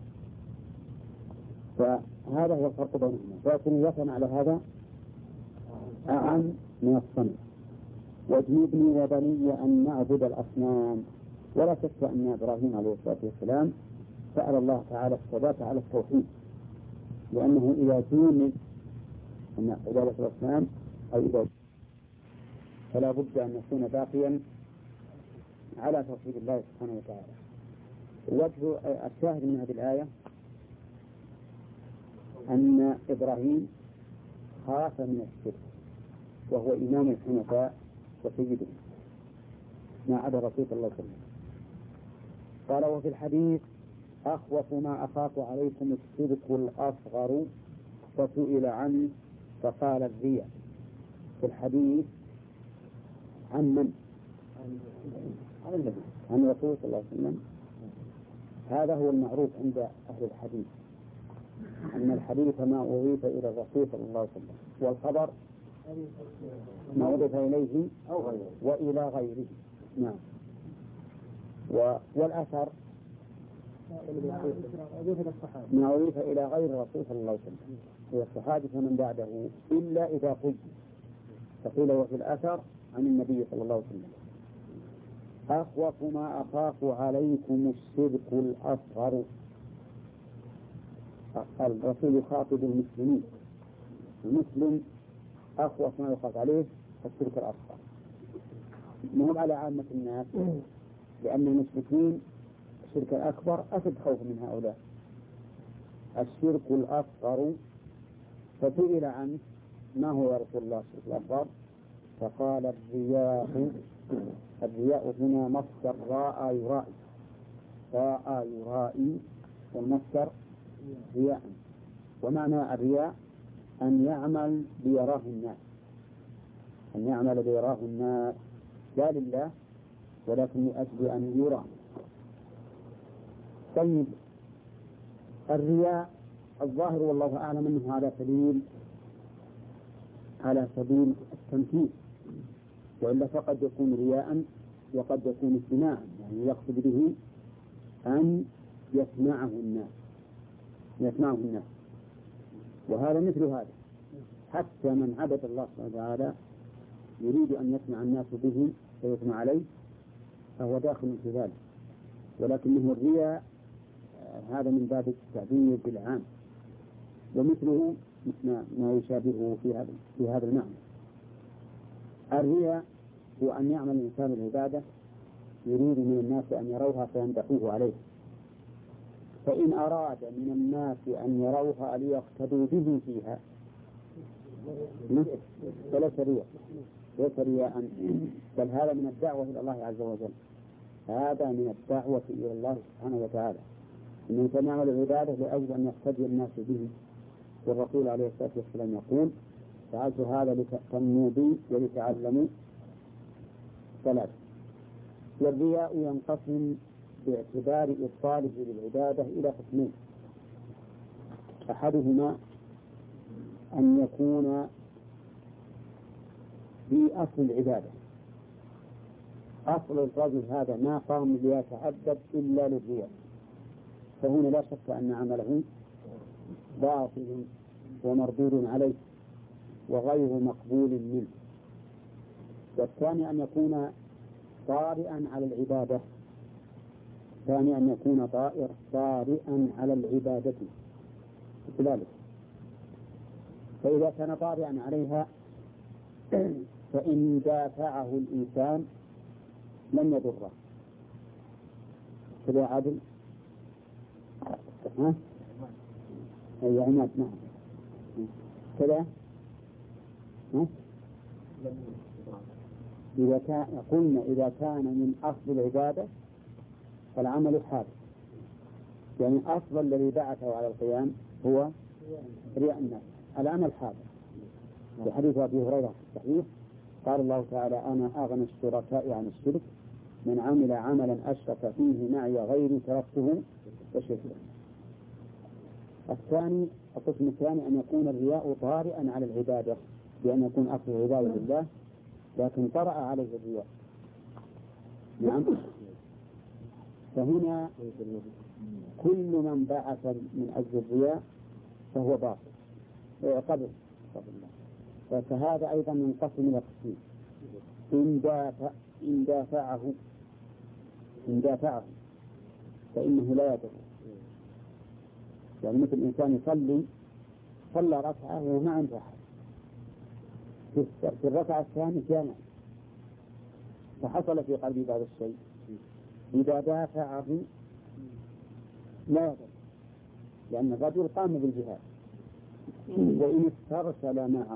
فهذا هو الفرق بينهما. لكن الوثن على هذا أعم من الصنم. واجنبني وبني أن نعبد الأصنام. ولا شك أن إبراهيم عليه الصلاة والسلام سأل الله تعالى الثبات على التوحيد، لأنه إذا جونب أن عبادة الأصنام أو إذا فلا بد أن يكون باقيا على توحيد الله سبحانه وتعالى. وجه الشاهد من هذه الآية أن إبراهيم خاف من الشرك، وهو إمام الحنفاء وسيدهم ما عدا رسول الله صلى الله عليه وسلم. قال وفي الحديث أخوف ما أخاف عليكم الشرك الأصغر، فسئل عنه فقال الرياء. في الحديث عن من؟ عن النبي، عن الرسول صلى الله عليه وسلم. هذا هو المعروف عند أهل الحديث، أن الحديث ما أضيف إلى الرسول صلى الله عليه وسلم، والخبر ما أضيف إليه وإلى غيره. نعم. والأثر ما أضيف إلى غير الرسول صلى الله عليه وسلم هي الصحابة فمن بعده إلا إذا قيل، فقيل وفي الأثر عن النبي صلى الله عليه وسلم أخوف ما أخاف عليكم الشرك الأصغر. الرسول يخاطب المسلمين، المسلم أخوف ما يخاف عليه الشرك الأصغر، مهم على عامة الناس، لأن المشركين الشرك الأكبر أشد خوف من هؤلاء. الشرك الأصغر فسئل عنه ما هو يا رسول الله الشرك الأصغر؟ فقال الرياء. الرياء هنا مصدر راء يرائي، راء يرائي والمصدر رياء. ومعنى الرياء أن يعمل ليراه الناس، أن يعمل ليراه الناس لا لله ولكن لأجل أن يرى. طيب الرياء الظاهر والله أعلم أنه على سبيل على سبيل التمثيل، وإلا فقد يكون رياء وقد يكون استماعا، يعني يقصد به أن يسمعه الناس يسمعه الناس وهذا مثل هذا. حتى من عبد الله سبحانه وتعالى يريد أن يسمع الناس به ويسمع عليه فهو داخل في ذلك، ولكنه الرياء هذا من باب التعبير بالعام، ومثله ما يشابهه في هذا في هذا المعنى. الرياء هو أن يعمل الإنسان العبادة يريد من الناس أن يروها فيمدحوه عليه، فإن أراد من الناس أن يروها ليقتدوا به فيها فليس رياء، ليس رياء، بل هذا من الدعوة إلى الله عز وجل، هذا من الدعوة إلى الله سبحانه وتعالى، إنه يعمل العبادة لأجل أن يقتدي الناس به. والرسول عليه الصلاة والسلام يقول فعلت هذا لتأتموا بي ولتعلموا ثلاث. والرياء ينقسم باعتبار إبطاله للعبادة إلى قسمين: أحدهما أن يكون في أصل العبادة، أصل الرجل هذا ما قام ليتعبد إلا للرياء، فهنا لا شك أن عمله باطل ومردود عليه وغير مقبول منه. والثاني أن يكون طارئا على العبادة، الثاني أن يكون طائر طارئا على العبادة كذلك. فإذا كان طارئا عليها فإن دافعه الإنسان لم يضره. كذا عادل؟ ها؟ أي عماد نعم كذا؟ ها؟ إذا كان قلنا إذا كان من أصل العبادة فالعمل حادث، يعني أصل الذي بعثه على القيام هو رياء الناس، العمل حادث. في حديث أبي هريرة الصحيح قال الله تعالى أنا أغنى الشركاء عن الشرك من عمل عملا أشرك فيه معي غيري تركته وشركه. الثاني القسم الثاني أن يكون الرياء طارئا على العبادة، بأن يكون أصل العبادة لله لكن طرأ عليه الرياء. نعم. فهنا كل من بعث من أجل الرياء فهو باطل قبل فهذا أيضا ينقسم إلى قسمين: إن دافع إن دافعه إن دافعه فإنه لا يضر. يعني مثل إنسان يصلي صلى ركعة وما عنده أحد، في الركعة الثانية جامع فحصل في قلبي بعض الشيء، إذا دافعه لا يضر، لأن الرجل قام بالجهاد. وإن استرسل معه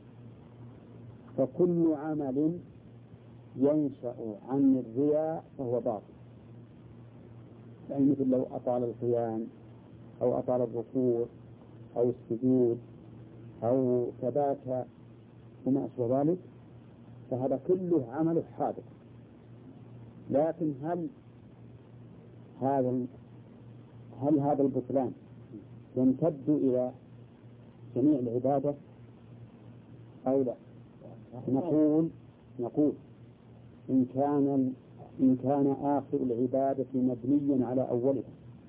فكل عمل ينشأ عن الرياء فهو باطل. يعني مثل لو أطال القيام أو أطال الركوع أو السجود أو تباكى وما أشبه ذلك فهذا كله عمل حادث. لكن هل هذا هل هذا البطلان يمتد إلى جميع العبادة أو لا؟ نقول نقول إن كان إن كان آخر العبادة مبنيا على أولها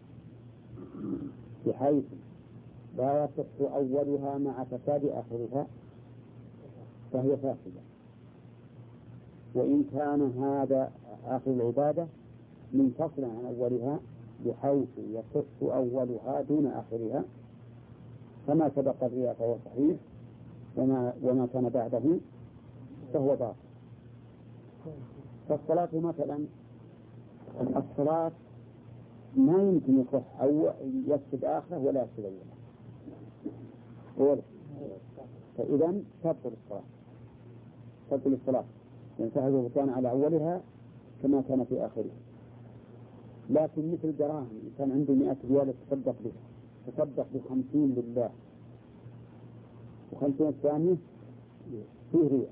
بحيث لا يصح أولها مع فساد آخرها فهي فاسدة. وإن كان هذا آخر العبادة منفصلا عن أولها بحيث يصح أولها دون آخرها فما سبق الرياء فهو صحيح، وما, وما كان بعده فهو باطل. فالصلاة مثلا الصلاة ما يمكن يصح أو يفسد آخره ولا يفسد أوله، فإذا تبطل الصلاة تبطل الصلاة ينتهي كان على أولها كما كان في آخرها. لكن مثل الدراهم كان عنده مئة ريال تصدق بها تصدق بخمسين لله وخمسين الثانية فيه ريال.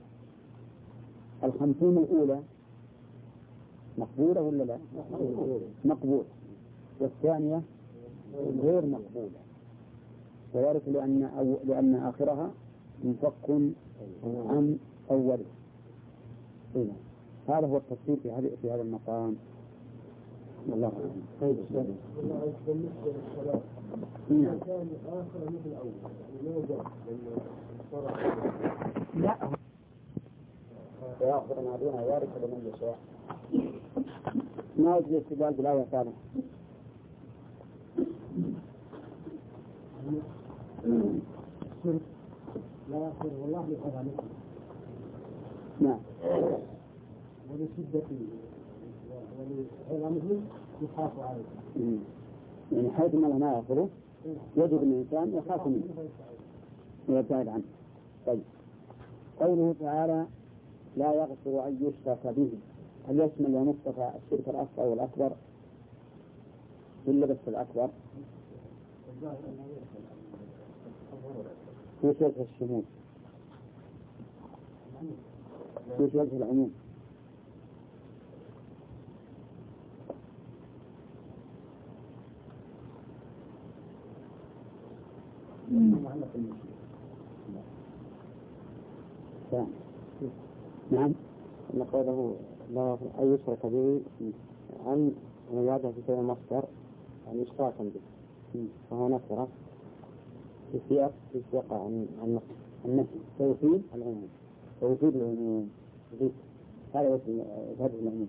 الخمسين الأولى مقبولة ولا لا؟ مقبولة، والثانية غير مقبولة، وذلك لأن أو لأن آخرها منفك عن أوله. هذا هو التفسير في هذا في هذا المقام. والله أعلم. طيب بالنسبة للصلاة إذا كان آخر مثل الأول لا يأخذ ما دون ذلك لمن يشاء، ما يجري استدلال بالآية الثانية. الشرك لا يغفره الله لحرامته. نعم. ولشدة ولحرامته يخاف عليه. يعني حيث ما لا يغفره يجب أن الإنسان يخاف منه ويبتعد عنه. طيب قوله تعالى لا يغفر أن يشرك به، هل يشمل يا مصطفى الشرك الأصغر والأكبر إلا بس الأكبر؟ في شرك الشمول في شرك العموم. نعم. أن قوله لا أن يشرك به عن عبادة في سبيل المصدر عن إشراكا به، فهو نكرة في سياق في سياق عن عن النفي توحيد العموم توحيد العموم هذا هذا العموم.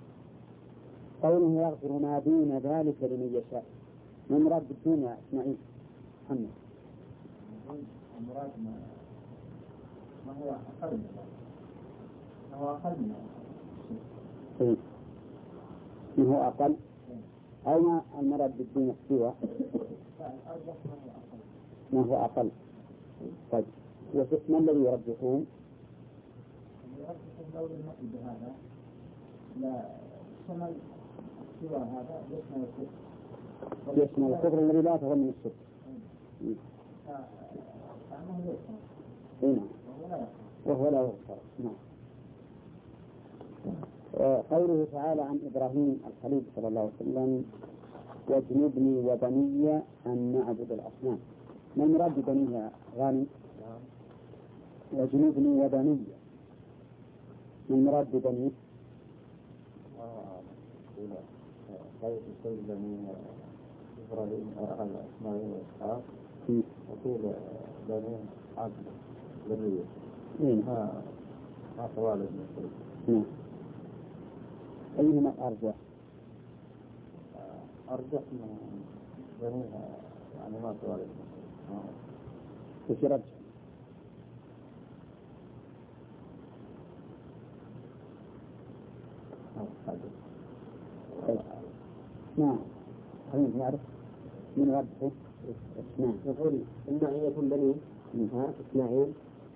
قوله يغفر ما دون ذلك لمن يشاء، ما مراد بالدنيا إسماعيل محمد؟ المراد ما ما هو أقل من ذلك، ما هو أقل من ذلك. ما هو أقل؟ أو ما المراد بالدين السوى؟ ما هو أقل؟ طيب وما الذي يرجحون؟ يرجحون لو المثل بهذا لا شمل سوى هذا يشمل الكفر، يشمل الكفر الذي لا يتضمن من الشرك. فأنه يشمل وهو لا يغفر. نعم. قوله تعالى عن إبراهيم الخليل صلى الله عليه وسلم واجنبني وبني أن نعبد الأصنام، ما المراد ببني يا غانم؟ واجنبني وبني، ما المراد ببني؟ قيد الشيء بني إبراهيم إسماعيل وإسحاق وقيل بني عبد ذرية ما ما طوال ابن الشيء. أيهما أرجح؟ أرجح من بنيها يعني ما طوال ابن الشيء. وش رجح؟ نعم. خلينا نعرف من ربه. نعم. نقول النعية بني منها إسماعيل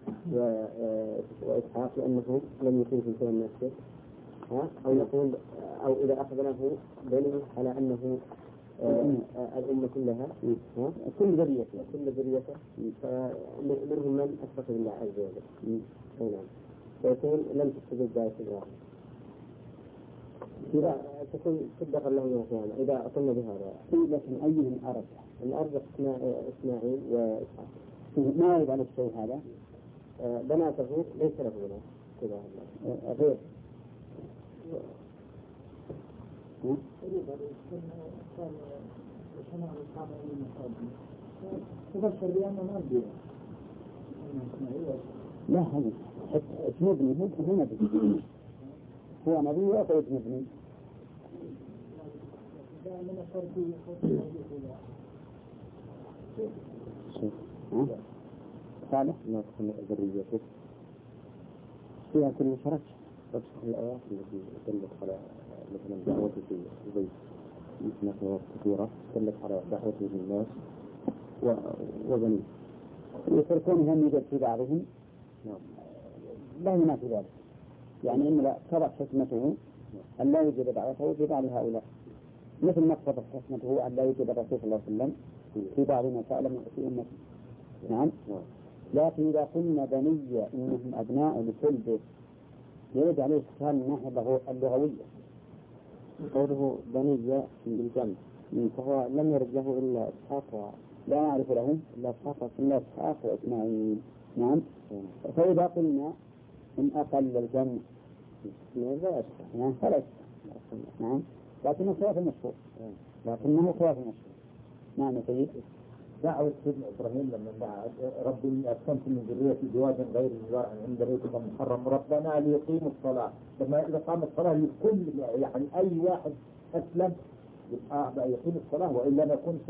وإسحاق لأنه لم يكن في شيء من الشرك، أو نقول أو إذا أخذناه بني على أنه الأمة كلها كل ذرية كل ذرية فمنهم من أشرك بالله عز وجل. نعم. ويكون لم تستجب ذلك الواحد. إذا تكون صدق الله يوم القيامة إذا أقلنا بهذا. لكن أيهم أرجح؟ الأرجح إسماعيل وإسحاق. ما يريد على الشيء هذا؟ بناته ليس له بنات كذا غير. لا هذا اسمه هو نبي، هو نبي وأخذ ابن صالح ما تكون ذريته فيها كل شرك. تشرح الآيات التي دلت على مثلا دعوته في البيت مثل آيات كثيرة دلت على دعوته للناس وبنيه يتركون هم يجد في بعضهم. نعم. لا ينافي ذلك، يعني إن كبر حكمته أن لا يوجد دعوته في بعض هؤلاء، مثل ما كبر حكمته أن لا يوجد الرسول صلى الله عليه وسلم في بعض مسائل في أمته. نعم. لكن إذا قلنا بني إنهم أبناء لكل بيت يرد عليه استفهام من الناحية اللغوية. قوله بني بالجمع فهو لم يرد له إلا إسحاق، لا نعرف له إلا إسحاق إلا إسحاق وإسماعيل. نعم. فإذا قلنا إن أقل الجمع لا أشبه نعم فلا أشبه. نعم. لكنه خلاف المشهور، لكنه خلاف المشهور. نعم يا سيد. دعوة سيدنا إبراهيم لما دعا ربي إني أسكنت من ذريتي بواد غير زارع عند بيتك المحرم ربنا ليقيموا الصلاة، لما إذا قام الصلاة لكل يعني أي واحد أسلم يبقى يقيم الصلاة وإلا ما يكونش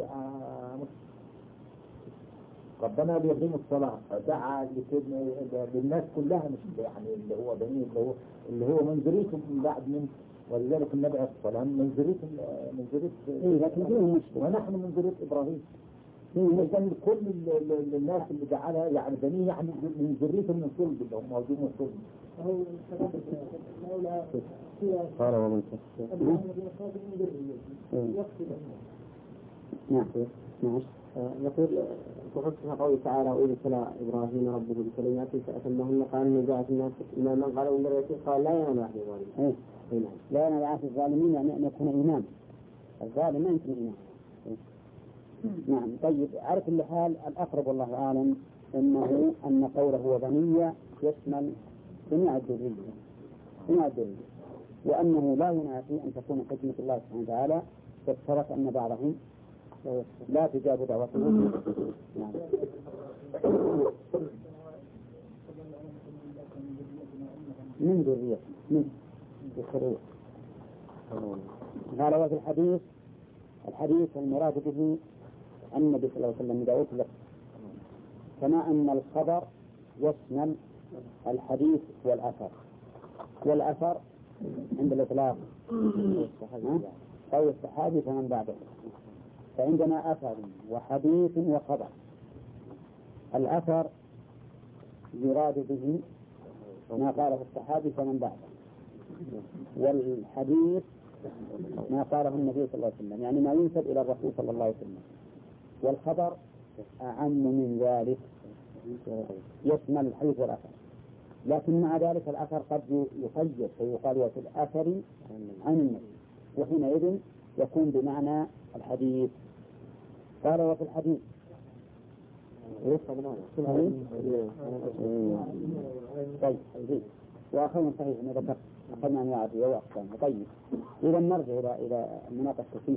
ربنا ليقيموا الصلاة. دعا للناس كلها مش يعني اللي هو بني اللي هو اللي هو من ذريته من بعد من، ولذلك النبي عليه الصلاة والسلام من ذرية من ذرية إيه لكن فيه مشكلة ونحن من ذرية إبراهيم. إذن كل الناس اللي جعلها يعني بنيه يعني من ذريته من صلب اللي هم موجودين من صلب. قال ومن نعم. نعم. يقول تحسن قوله تعالى وإذ ابتلى إبراهيم ربه بكلمات فأتمهن قال إن جاءت الناس إما من قال من ذريته قال لا ينال أحد الظالمين. لا ينال أحد الظالمين يعني أن يكون إمام، الظالم ما يمكن إمام. نعم. طيب على كل حال الأقرب والله أعلم أنه أن قوله وبنية يشمل جميع الذرية جميع الذرية، وأنه لا ينافي أن تكون حكمة الله سبحانه وتعالى فاقترف أن بعضهم لا تجاب دعوته. نعم. من ذرية من ذرية. قال وفي الحديث الحديث المراد به النبي صلى الله عليه وسلم دعوت لك، كما أن الخبر يشمل الحديث والأثر. والأثر عند الإطلاق أو الصحابي فمن بعده. فعندنا أثر وحديث وخبر. الأثر يراد به ما قاله الصحابي فمن بعده، والحديث ما قاله النبي صلى الله عليه وسلم، يعني ما ينسب إلى الرسول صلى الله عليه وسلم. والخبر أعم من ذلك، يشمل الحديث والأثر. لكن مع ذلك الأثر قد يقيد فيقال وفي الأثر عن النبي، وحينئذ يكون بمعنى الحديث. قال وفي الحديث طيب زين. وآخرون صحيح أنا ذكرت أخذنا أنواع الرياء وأقسامها. طيب إذا نرجع إلى إلى المناقشة فيه.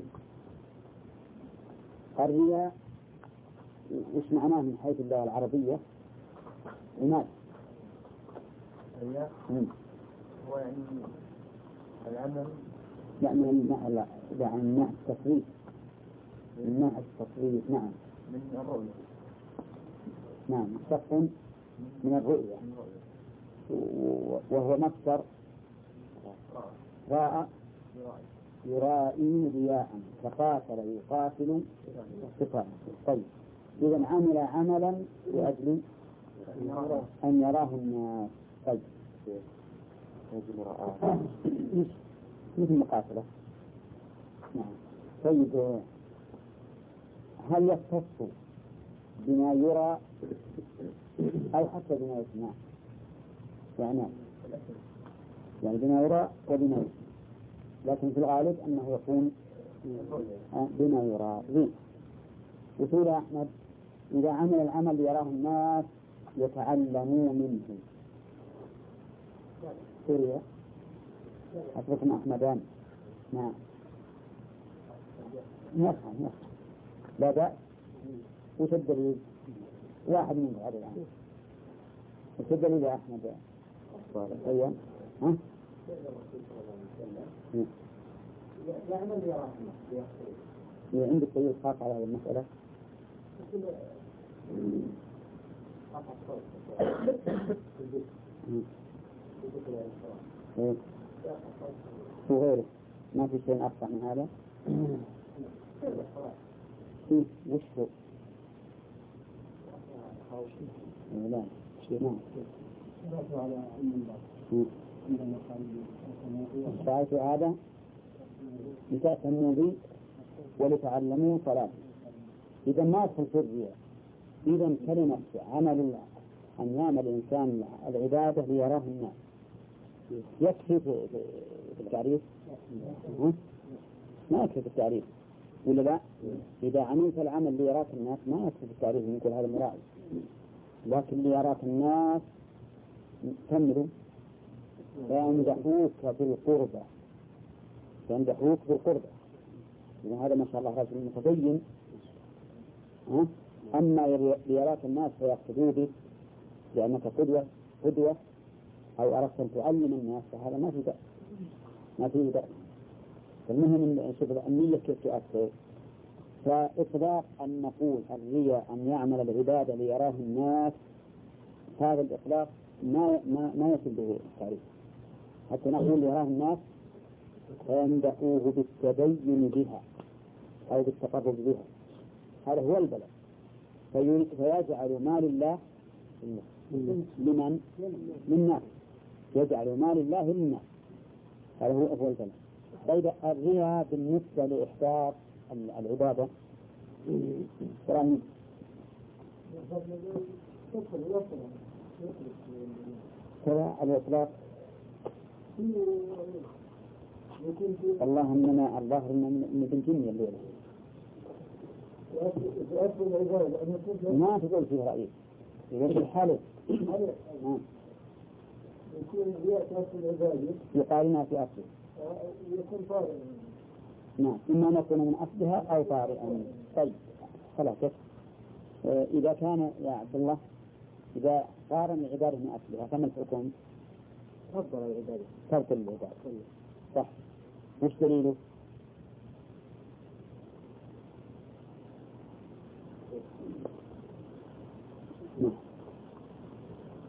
الرياء وش معناه من حيث اللغة العربية؟ وماذا؟ الرياء هو يعني العمل، لا من الناحية لا لا من ناحية التصريف، من ناحية التصريف. نعم من الرؤية. نعم مشتق من الرؤية، وهو مصدر راء يرائي رياء، فقاتل يقاتل قتالا. طيب إذا عمل عملا لأجل أن يراه الناس. طيب مثل مقاتلة. نعم. طيب هل يختص بما يرى أو حتى بما يسمع؟ يعني يعني بما يرى وبما يسمع، لكن في الغالب أنه يكون بما يرى. زين. وتقول أحمد إذا عمل العمل يراه الناس يتعلموا منه. سوريا أتركم أحمدان. نعم يفهم يفهم لا بأس. وش الدليل؟ واحد منه هذا الآن. وش الدليل يا أحمد؟ أيوة ها؟ يعمل يراه الناس. عندك دليل خاص على هذه المسألة؟ وغيره ما في شيء أفضل من هذا. وش هو؟ لا شيء ما رأيت هذا لتأتموا بي ولتعلموا صلاة. إذا ما أدخل في الرياء. إذا كلمة عمل أن يعمل الإنسان العبادة ليراه الناس يكفي في التعريف؟ ما يكفي في التعريف ولا لا؟ إذا عملت العمل ليراك الناس ما يكفي في التعريف، يقول هذا مرائي. لكن ليراك الناس كملوا فيمدحوك بالقربة، يمدحوك بالقربة. هذا ما شاء الله رجل متدين. ها؟ أما ليراك الناس فيقتدوا بك لأنك قدوة قدوة أو أردت أن تعلم الناس فهذا ما في بأس، ما فيه بأس. المهم أن شوف النية كيف تؤثر. فإطلاق أن نقول الرياء أن يعمل العبادة ليراه الناس، هذا الإطلاق ما ما ما يصل به التعريف. حتى نقول ليراه الناس فيمدحوه بالتدين بها أو بالتقرب بها، هذا هو البلد. فيجعل ما لله لمن؟ للناس. يجعل ما لله للناس، هذا هو هو البلد. طيب الرياء بالنسبة لإحضار العبادة ترى ترى الإطلاق. اللهم إننا الظاهر إن بنتين الليلة ما تقول فيه رأيك يقول في الحالة يقالنا في أصله يكون طارئ. نعم إما نكون من أصلها أو طارئا. طيب خلاص. إذا كان يا عبد الله إذا قارن العبادة من أصلها فما الحكم؟ أفضل العبادة ترك العبادة. صح. وش دليله؟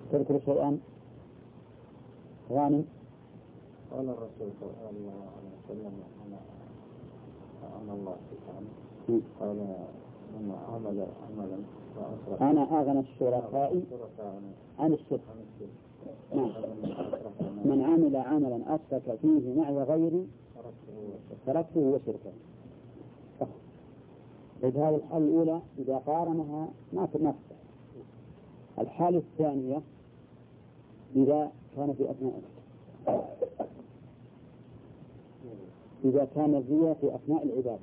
تذكر شيئا غانم؟ قال الرسول صلى الله عليه وسلم أنا أنا الله سبحانه قال أن عمل عملا وأشرك أنا أغنى الشركاء عن الشرك. نعم. من عمل عملا أشرك فيه معي غيري تركته وشركه. إذا هذه الحالة الأولى إذا قارنها ما تنفع. الحالة الثانية إذا كان في أثناء إذا كان الرياء في أثناء العبادة.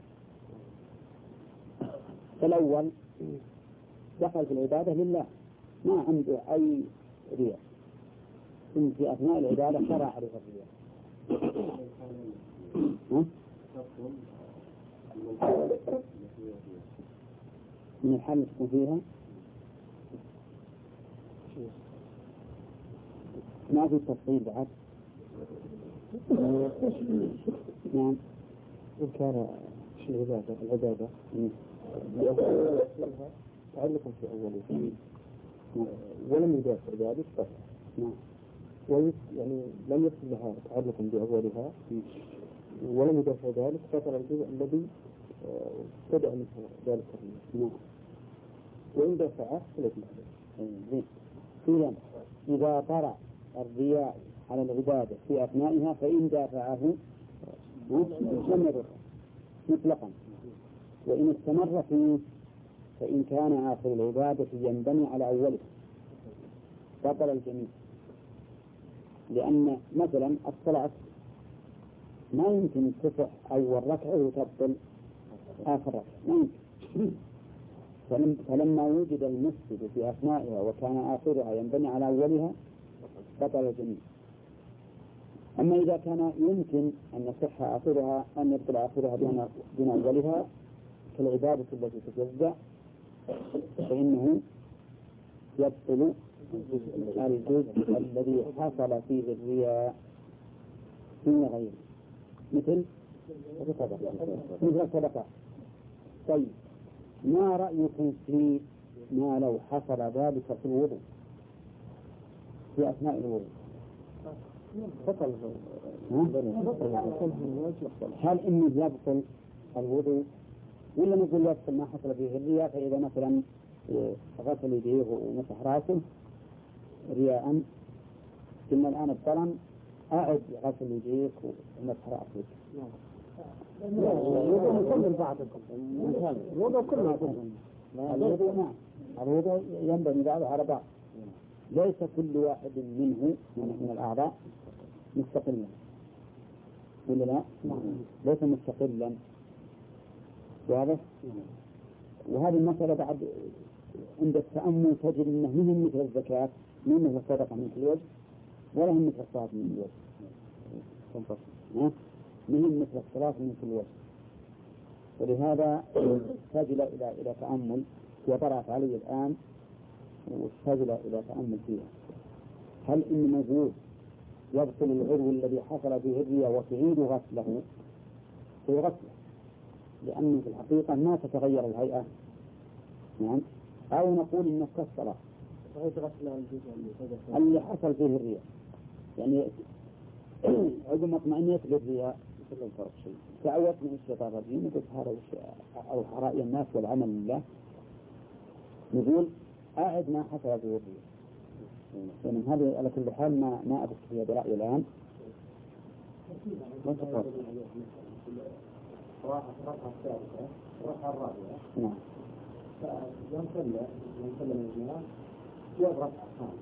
فالأول دخل في العبادة لله ما عنده أي رياء، ثم في أثناء العبادة شرع عليه الرياء. من الحال تكون فيها ما في تفصيل بعد. نعم. إن كان في العبادة العبادة تعلق في أوله ولم يدافع ذلك فهو نعم. يعني لم يكن لها تعلق بأولها ولم يدافع ذلك فصل الجزء الذي ابتدأ منه ذلك الرياء. وإن دافعه فليس له. إذا إذا طرأ الرياء على العبادة في أثنائها فإن دافعه لم يضر مطلقا، وإن استمر فيه فإن كان آخر العبادة ينبني على أوله بطل الجميع. لأن مثلا الصلاة ما يمكن تصح أول ركعة وتبطل آخر ركعة، ما يمكن. فلم فلما وجد المسجد في أثنائها وكان آخرها ينبني على أولها بطل الجميع. أما إذا كان يمكن أن يصح آخرها أن يبطل آخرها دون أولها كالعبادة التي تجزأ فإنه يبطل الجزء الذي حصل فيه الرياء دون غيره، مثل مثل الصدقة. طيب ما رأيكم في ما لو حصل ذلك في الوضوء في أثناء الوضوء؟ هل إنه يبطل الوضوء ولا نقول يبطل ما حصل فيه الرياء؟ فإذا مثلا غسل يديه ومسح راسه رياء قلنا الآن ابطلا أعد غسل يديك ومسح راسك. الوضوء كل بعضكم الوضوء كله الوضوء نعم الوضوء ينبغي بعضه على بعض، ليس كل واحد منه من الأعضاء مستقلا ولا لا؟ ليس مستقلا. واضح؟ وهذه المسألة بعد عند التأمل تجد أنه منهم مثل الزكاة، منهم مثل الصدقة من كل وجه، ولا هم مثل الصلاة من كل وجه، منهم مثل الصلاة من كل وجه. ولهذا تحتاج إلى إلى إلى تأمل وطرأت علي الآن وتحتاج إلى إلى تأمل فيها. هل إن موجود يبطل العضو الذي حصل فيه الرياء وتعيد غسله في غسله لأنه في الحقيقة ما تتغير الهيئة؟ نعم. أو نقول إنه كالصلاة اللي حصل فيه الرياء، يعني عضو مطمئنية للرياء مثل الفرق شيء تعودت من الشيطان الرجيم وقلت هذا أو حرائي الناس والعمل لله، نقول أعد ما حصل فيه الرياء. يعني هذه على كل حال ما ما أبص فيها برأي الآن. واحد ركعة الثالثة ركعة الرابعة نعم فيوم صلى يوم صلى من الجماعة جاب ركعة ثانية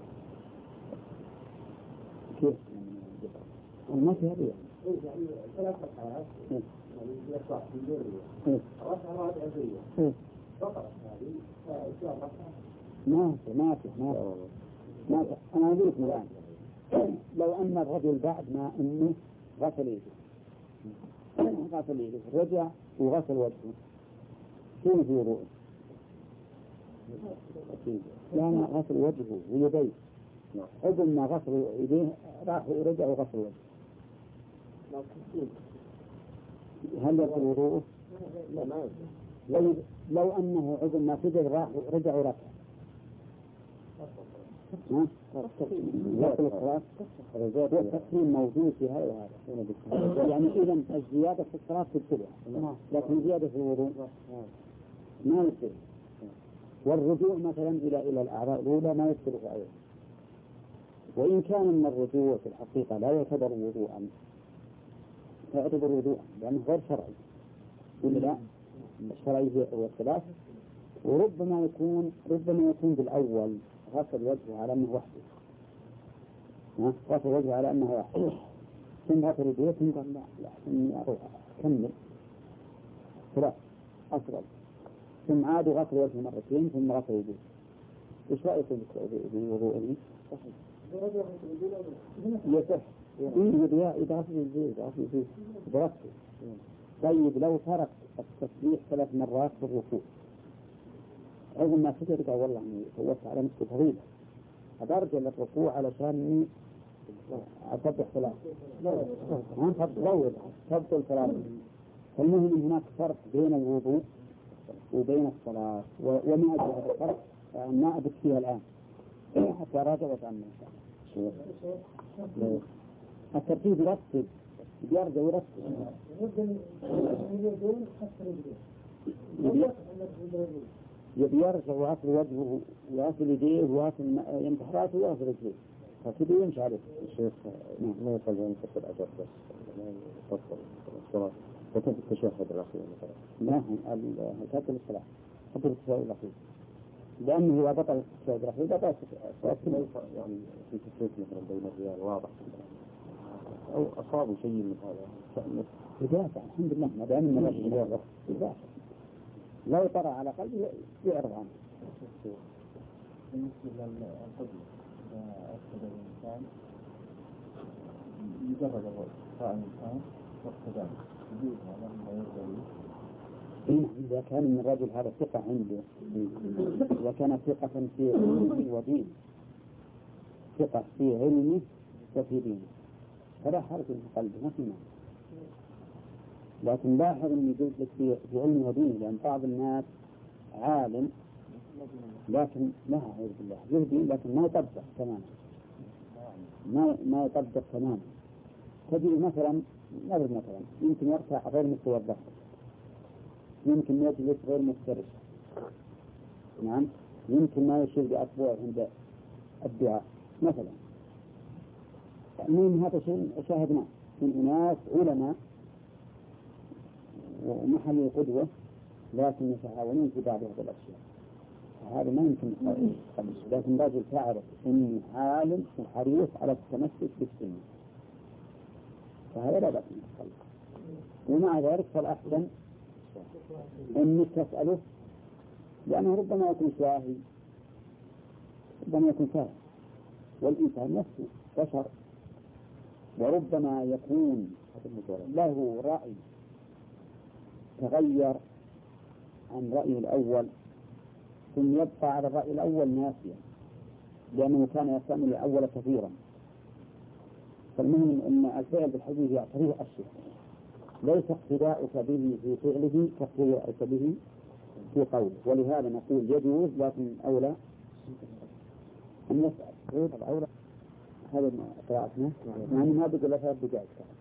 كيف؟ ما في هذه يعني ثلاث ركعات يعني يطلع في الدورية الركعة الرابعة زيها فقط هذه جاب ركعة ما في ما في ما في ما في. أنا أقول لكم الآن لو أن الرجل بعد ما إنه غسل يده غسل يده رجع وغسل وجهه شنو في وضوءه؟ يعني غسل وجهه ويديه عقب ما غسل يديه راح ورجع وغسل وجهه هل يبطل وضوءه؟ لو, لو أنه عقب ما سجد راح ورجع وركع والتقسيم موجود في هذا وهذا. يعني إذا الزيادة في الصلاة تبتلع، لكن زيادة في الوضوء ما يصير. والرجوع مثلا إلى إلى الأعضاء الأولى ما يصير في أيضا. وإن كان من الرجوع في الحقيقة لا يعتبر وضوءا، يعتبر وضوءا لأنه غير شرعي، ولا لا؟ الشرعي هو الثلاث. وربما يكون ربما يكون بالأول غسل وجهه على أنه وحده، ها غسل وجهه على أنه وحده، ثم غسل يديه ثم قال لا لا إني أروح أكمل ثلاث أفضل، ثم عاد غسل وجهه مرتين ثم غسل يديه. إيش رأيكم بوضوءه؟ يصح. إيه إذا غسل يديه إذا غسل يديه بركته. طيب لو ترك التسبيح ثلاث مرات في الركوع عظم ما سجد قال والله إني فوت على نفسي فريضة أرجع للركوع علشان أسبح ثلاث، ما تبطل تبطل ثلاث. فالمهم هناك فرق بين الوضوء وبين الصلاة، وما أدري هذا الفرق ما أدرك فيها الآن حتى راجع وتأمل. الترتيب يرتب بيرجع يرتب يبي يرجع ويغسل وجهه ويغسل يديه ويغسل ينتحراته ويغسل رجليه، فكذا يمشي عليه. الشيخ ما يقل أن تصل أجر بس تفضل الصلاة وكيف التشهد الأخير مثلا؟ لا هكذا الصلاة حتى التشهد الأخير، لأنه إذا بطل التشهد الأخير بطل الصلاة. يعني في تفريق مثلا بين الرجال واضح أو أصابوا شيء من هذا إجازة الحمد لله ما دام من الرجال إجازة لا طرأ على قلبه يعرض عنه. بالنسبة للقدر إذا أفقد الإنسان يجرد الرأي الإنسان واقتدام يجوز هذا ما يرضى. إذا كان من الرجل هذا ثقة عنده، إذا كان ثقة في علمه ودينه، ثقة في علمه وفي دينه فلا حرج في قلبه ما في مانع. لكن لاحظ أن يجوز لك في علم ودينه، لأن بعض الناس عالم لكن لا أعوذ بالله يهدي لكن ما يطبق تماما، ما ما يطبق تماما. تجد مثلا نضرب مثلا يمكن يرفع غير مستوى الظهر، يمكن يجلس غير مفترش، نعم، يمكن ما يشير بأصبعه عند الدعاء مثلا. من هذا شيء شاهدناه من أناس علماء ومحل قدوة لكن يتعاونون في بعض هذه الأشياء، هذا ما يمكن قبل. لكن راجل تعرف إنه عالم وحريص على التمسك بالسنة فهذا لا بأس من الصلاة. ومع ذلك فالأحسن إنك تسأله، لأنه ربما يكون ساهي ربما يكون ساهي والإنسان نفسه بشر، وربما يكون له رأي تغير عن رأيه الأول ثم يبقى على الرأي الأول ناسيا لأنه كان يستعمل الأول كثيرا. فالمهم أن الفعل بالحديث يعتريه أشياء ليس اقتداؤك به في فعله كاقتداؤك به في قوله. ولهذا نقول يجوز لكن أولى أن يسأل الأولى. هذا ما قرأتنا يعني ما بقى لها بجاء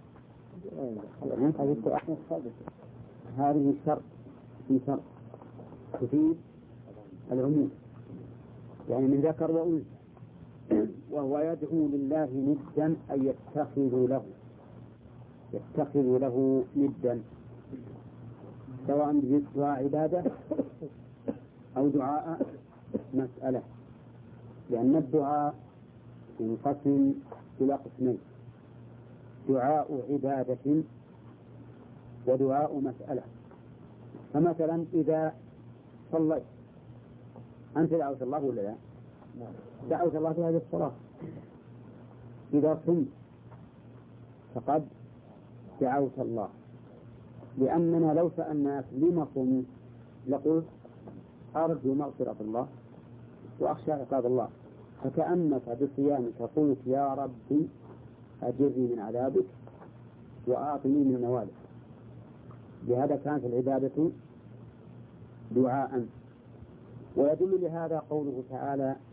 هذه الشرط في شرط تفيد العموم، يعني من ذكر وأنثى وهو يدعو لله ندا أن يتخذ له يتخذ له ندا سواء دعاء عبادة أو دعاء مسألة، لأن الدعاء ينقسم إلى قسمين: دعاء عبادة ودعاء مسألة. فمثلا إذا صليت أنت دعوت الله ولا لا؟ دعوت الله في هذه الصلاة. إذا صمت فقد دعوت الله، لأننا لو سألناك لما صمت لقلت أرجو مغفرة الله وأخشى عقاب الله، فكأنك بصيامك قلت يا ربي أجرني من عذابك وأعطني من نوالك. لهذا كانت العبادة دعاء. ويدل لهذا قوله تعالى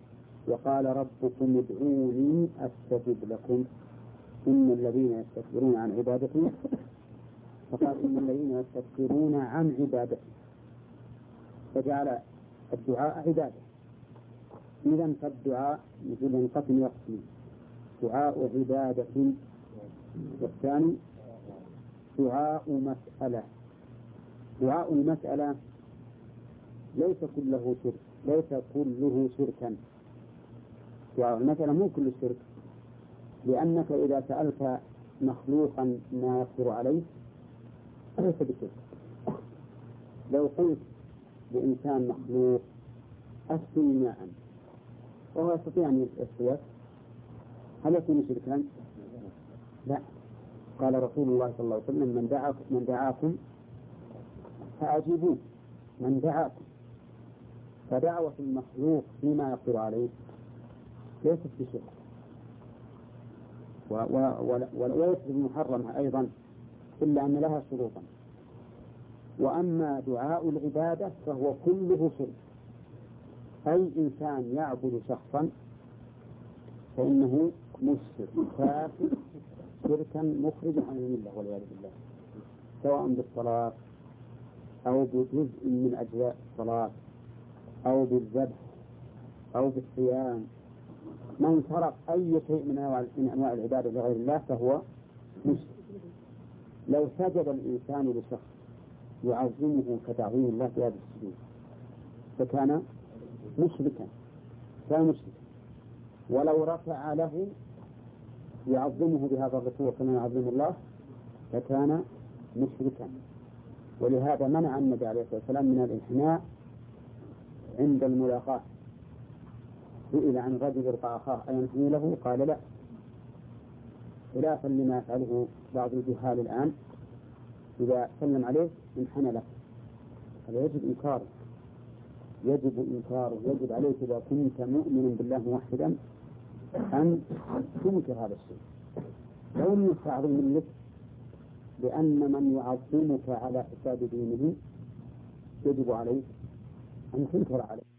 وقال ربكم ادعوني أستجب لكم إن الذين يستكبرون عن عبادتي فقال إن الذين يستكبرون عن عبادتي فجعل الدعاء عبادة. إذن فالدعاء مثل ينقسم يقسم دعاء عبادة والثاني دعاء مسألة. دعاء المسألة ليس كله شرك ليس كله شركا. دعاء المسألة مو كل شرك، لأنك إذا سألت مخلوقا ما يقدر عليه ليس بشرك. لو قلت لإنسان مخلوق أسقني ماء وهو يستطيع أن يسقيك هل يكون شركا؟ لا. قال رسول الله صلى الله عليه وسلم من دعاكم من دعاكم فأجيبوه. من دعاكم، فدعوة المخلوق فيما يقدر عليه ليست بشرك وليست بمحرمة أيضا إلا أن لها شروطا. وأما دعاء العبادة فهو كله شرك. أي إنسان يعبد شخصا فإنه مشرك كافر شركا مخرجا عن الملة والعياذ بالله، سواء بالصلاة أو بجزء من أجزاء الصلاة أو بالذبح أو بالصيام. من ترك أي شيء من أنواع من أنواع العبادة لغير الله فهو مشرك. لو سجد الإنسان لشخص يعظمه كتعظيم الله في هذا السجود فكان مشركا كان مشركا. ولو رفع له يعظمه بهذا الركوع كما يعظم الله فكان مشركا. ولهذا منع النبي عليه الصلاة والسلام من الانحناء عند الملاقاة. سئل عن رجل يلقى أخاه أينحني له؟ قال لا، خلافا لما يفعله بعض الجهال الآن، إذا سلم عليه انحنى له. هذا يجب إنكاره يجب إنكاره يجب عليك إذا كنت مؤمنا بالله موحدا أن تنكر هذا الشيء. لو من تعظيم لك، لأن من يعظمك على حساب دينه يجب عليك أن تنكر عليه.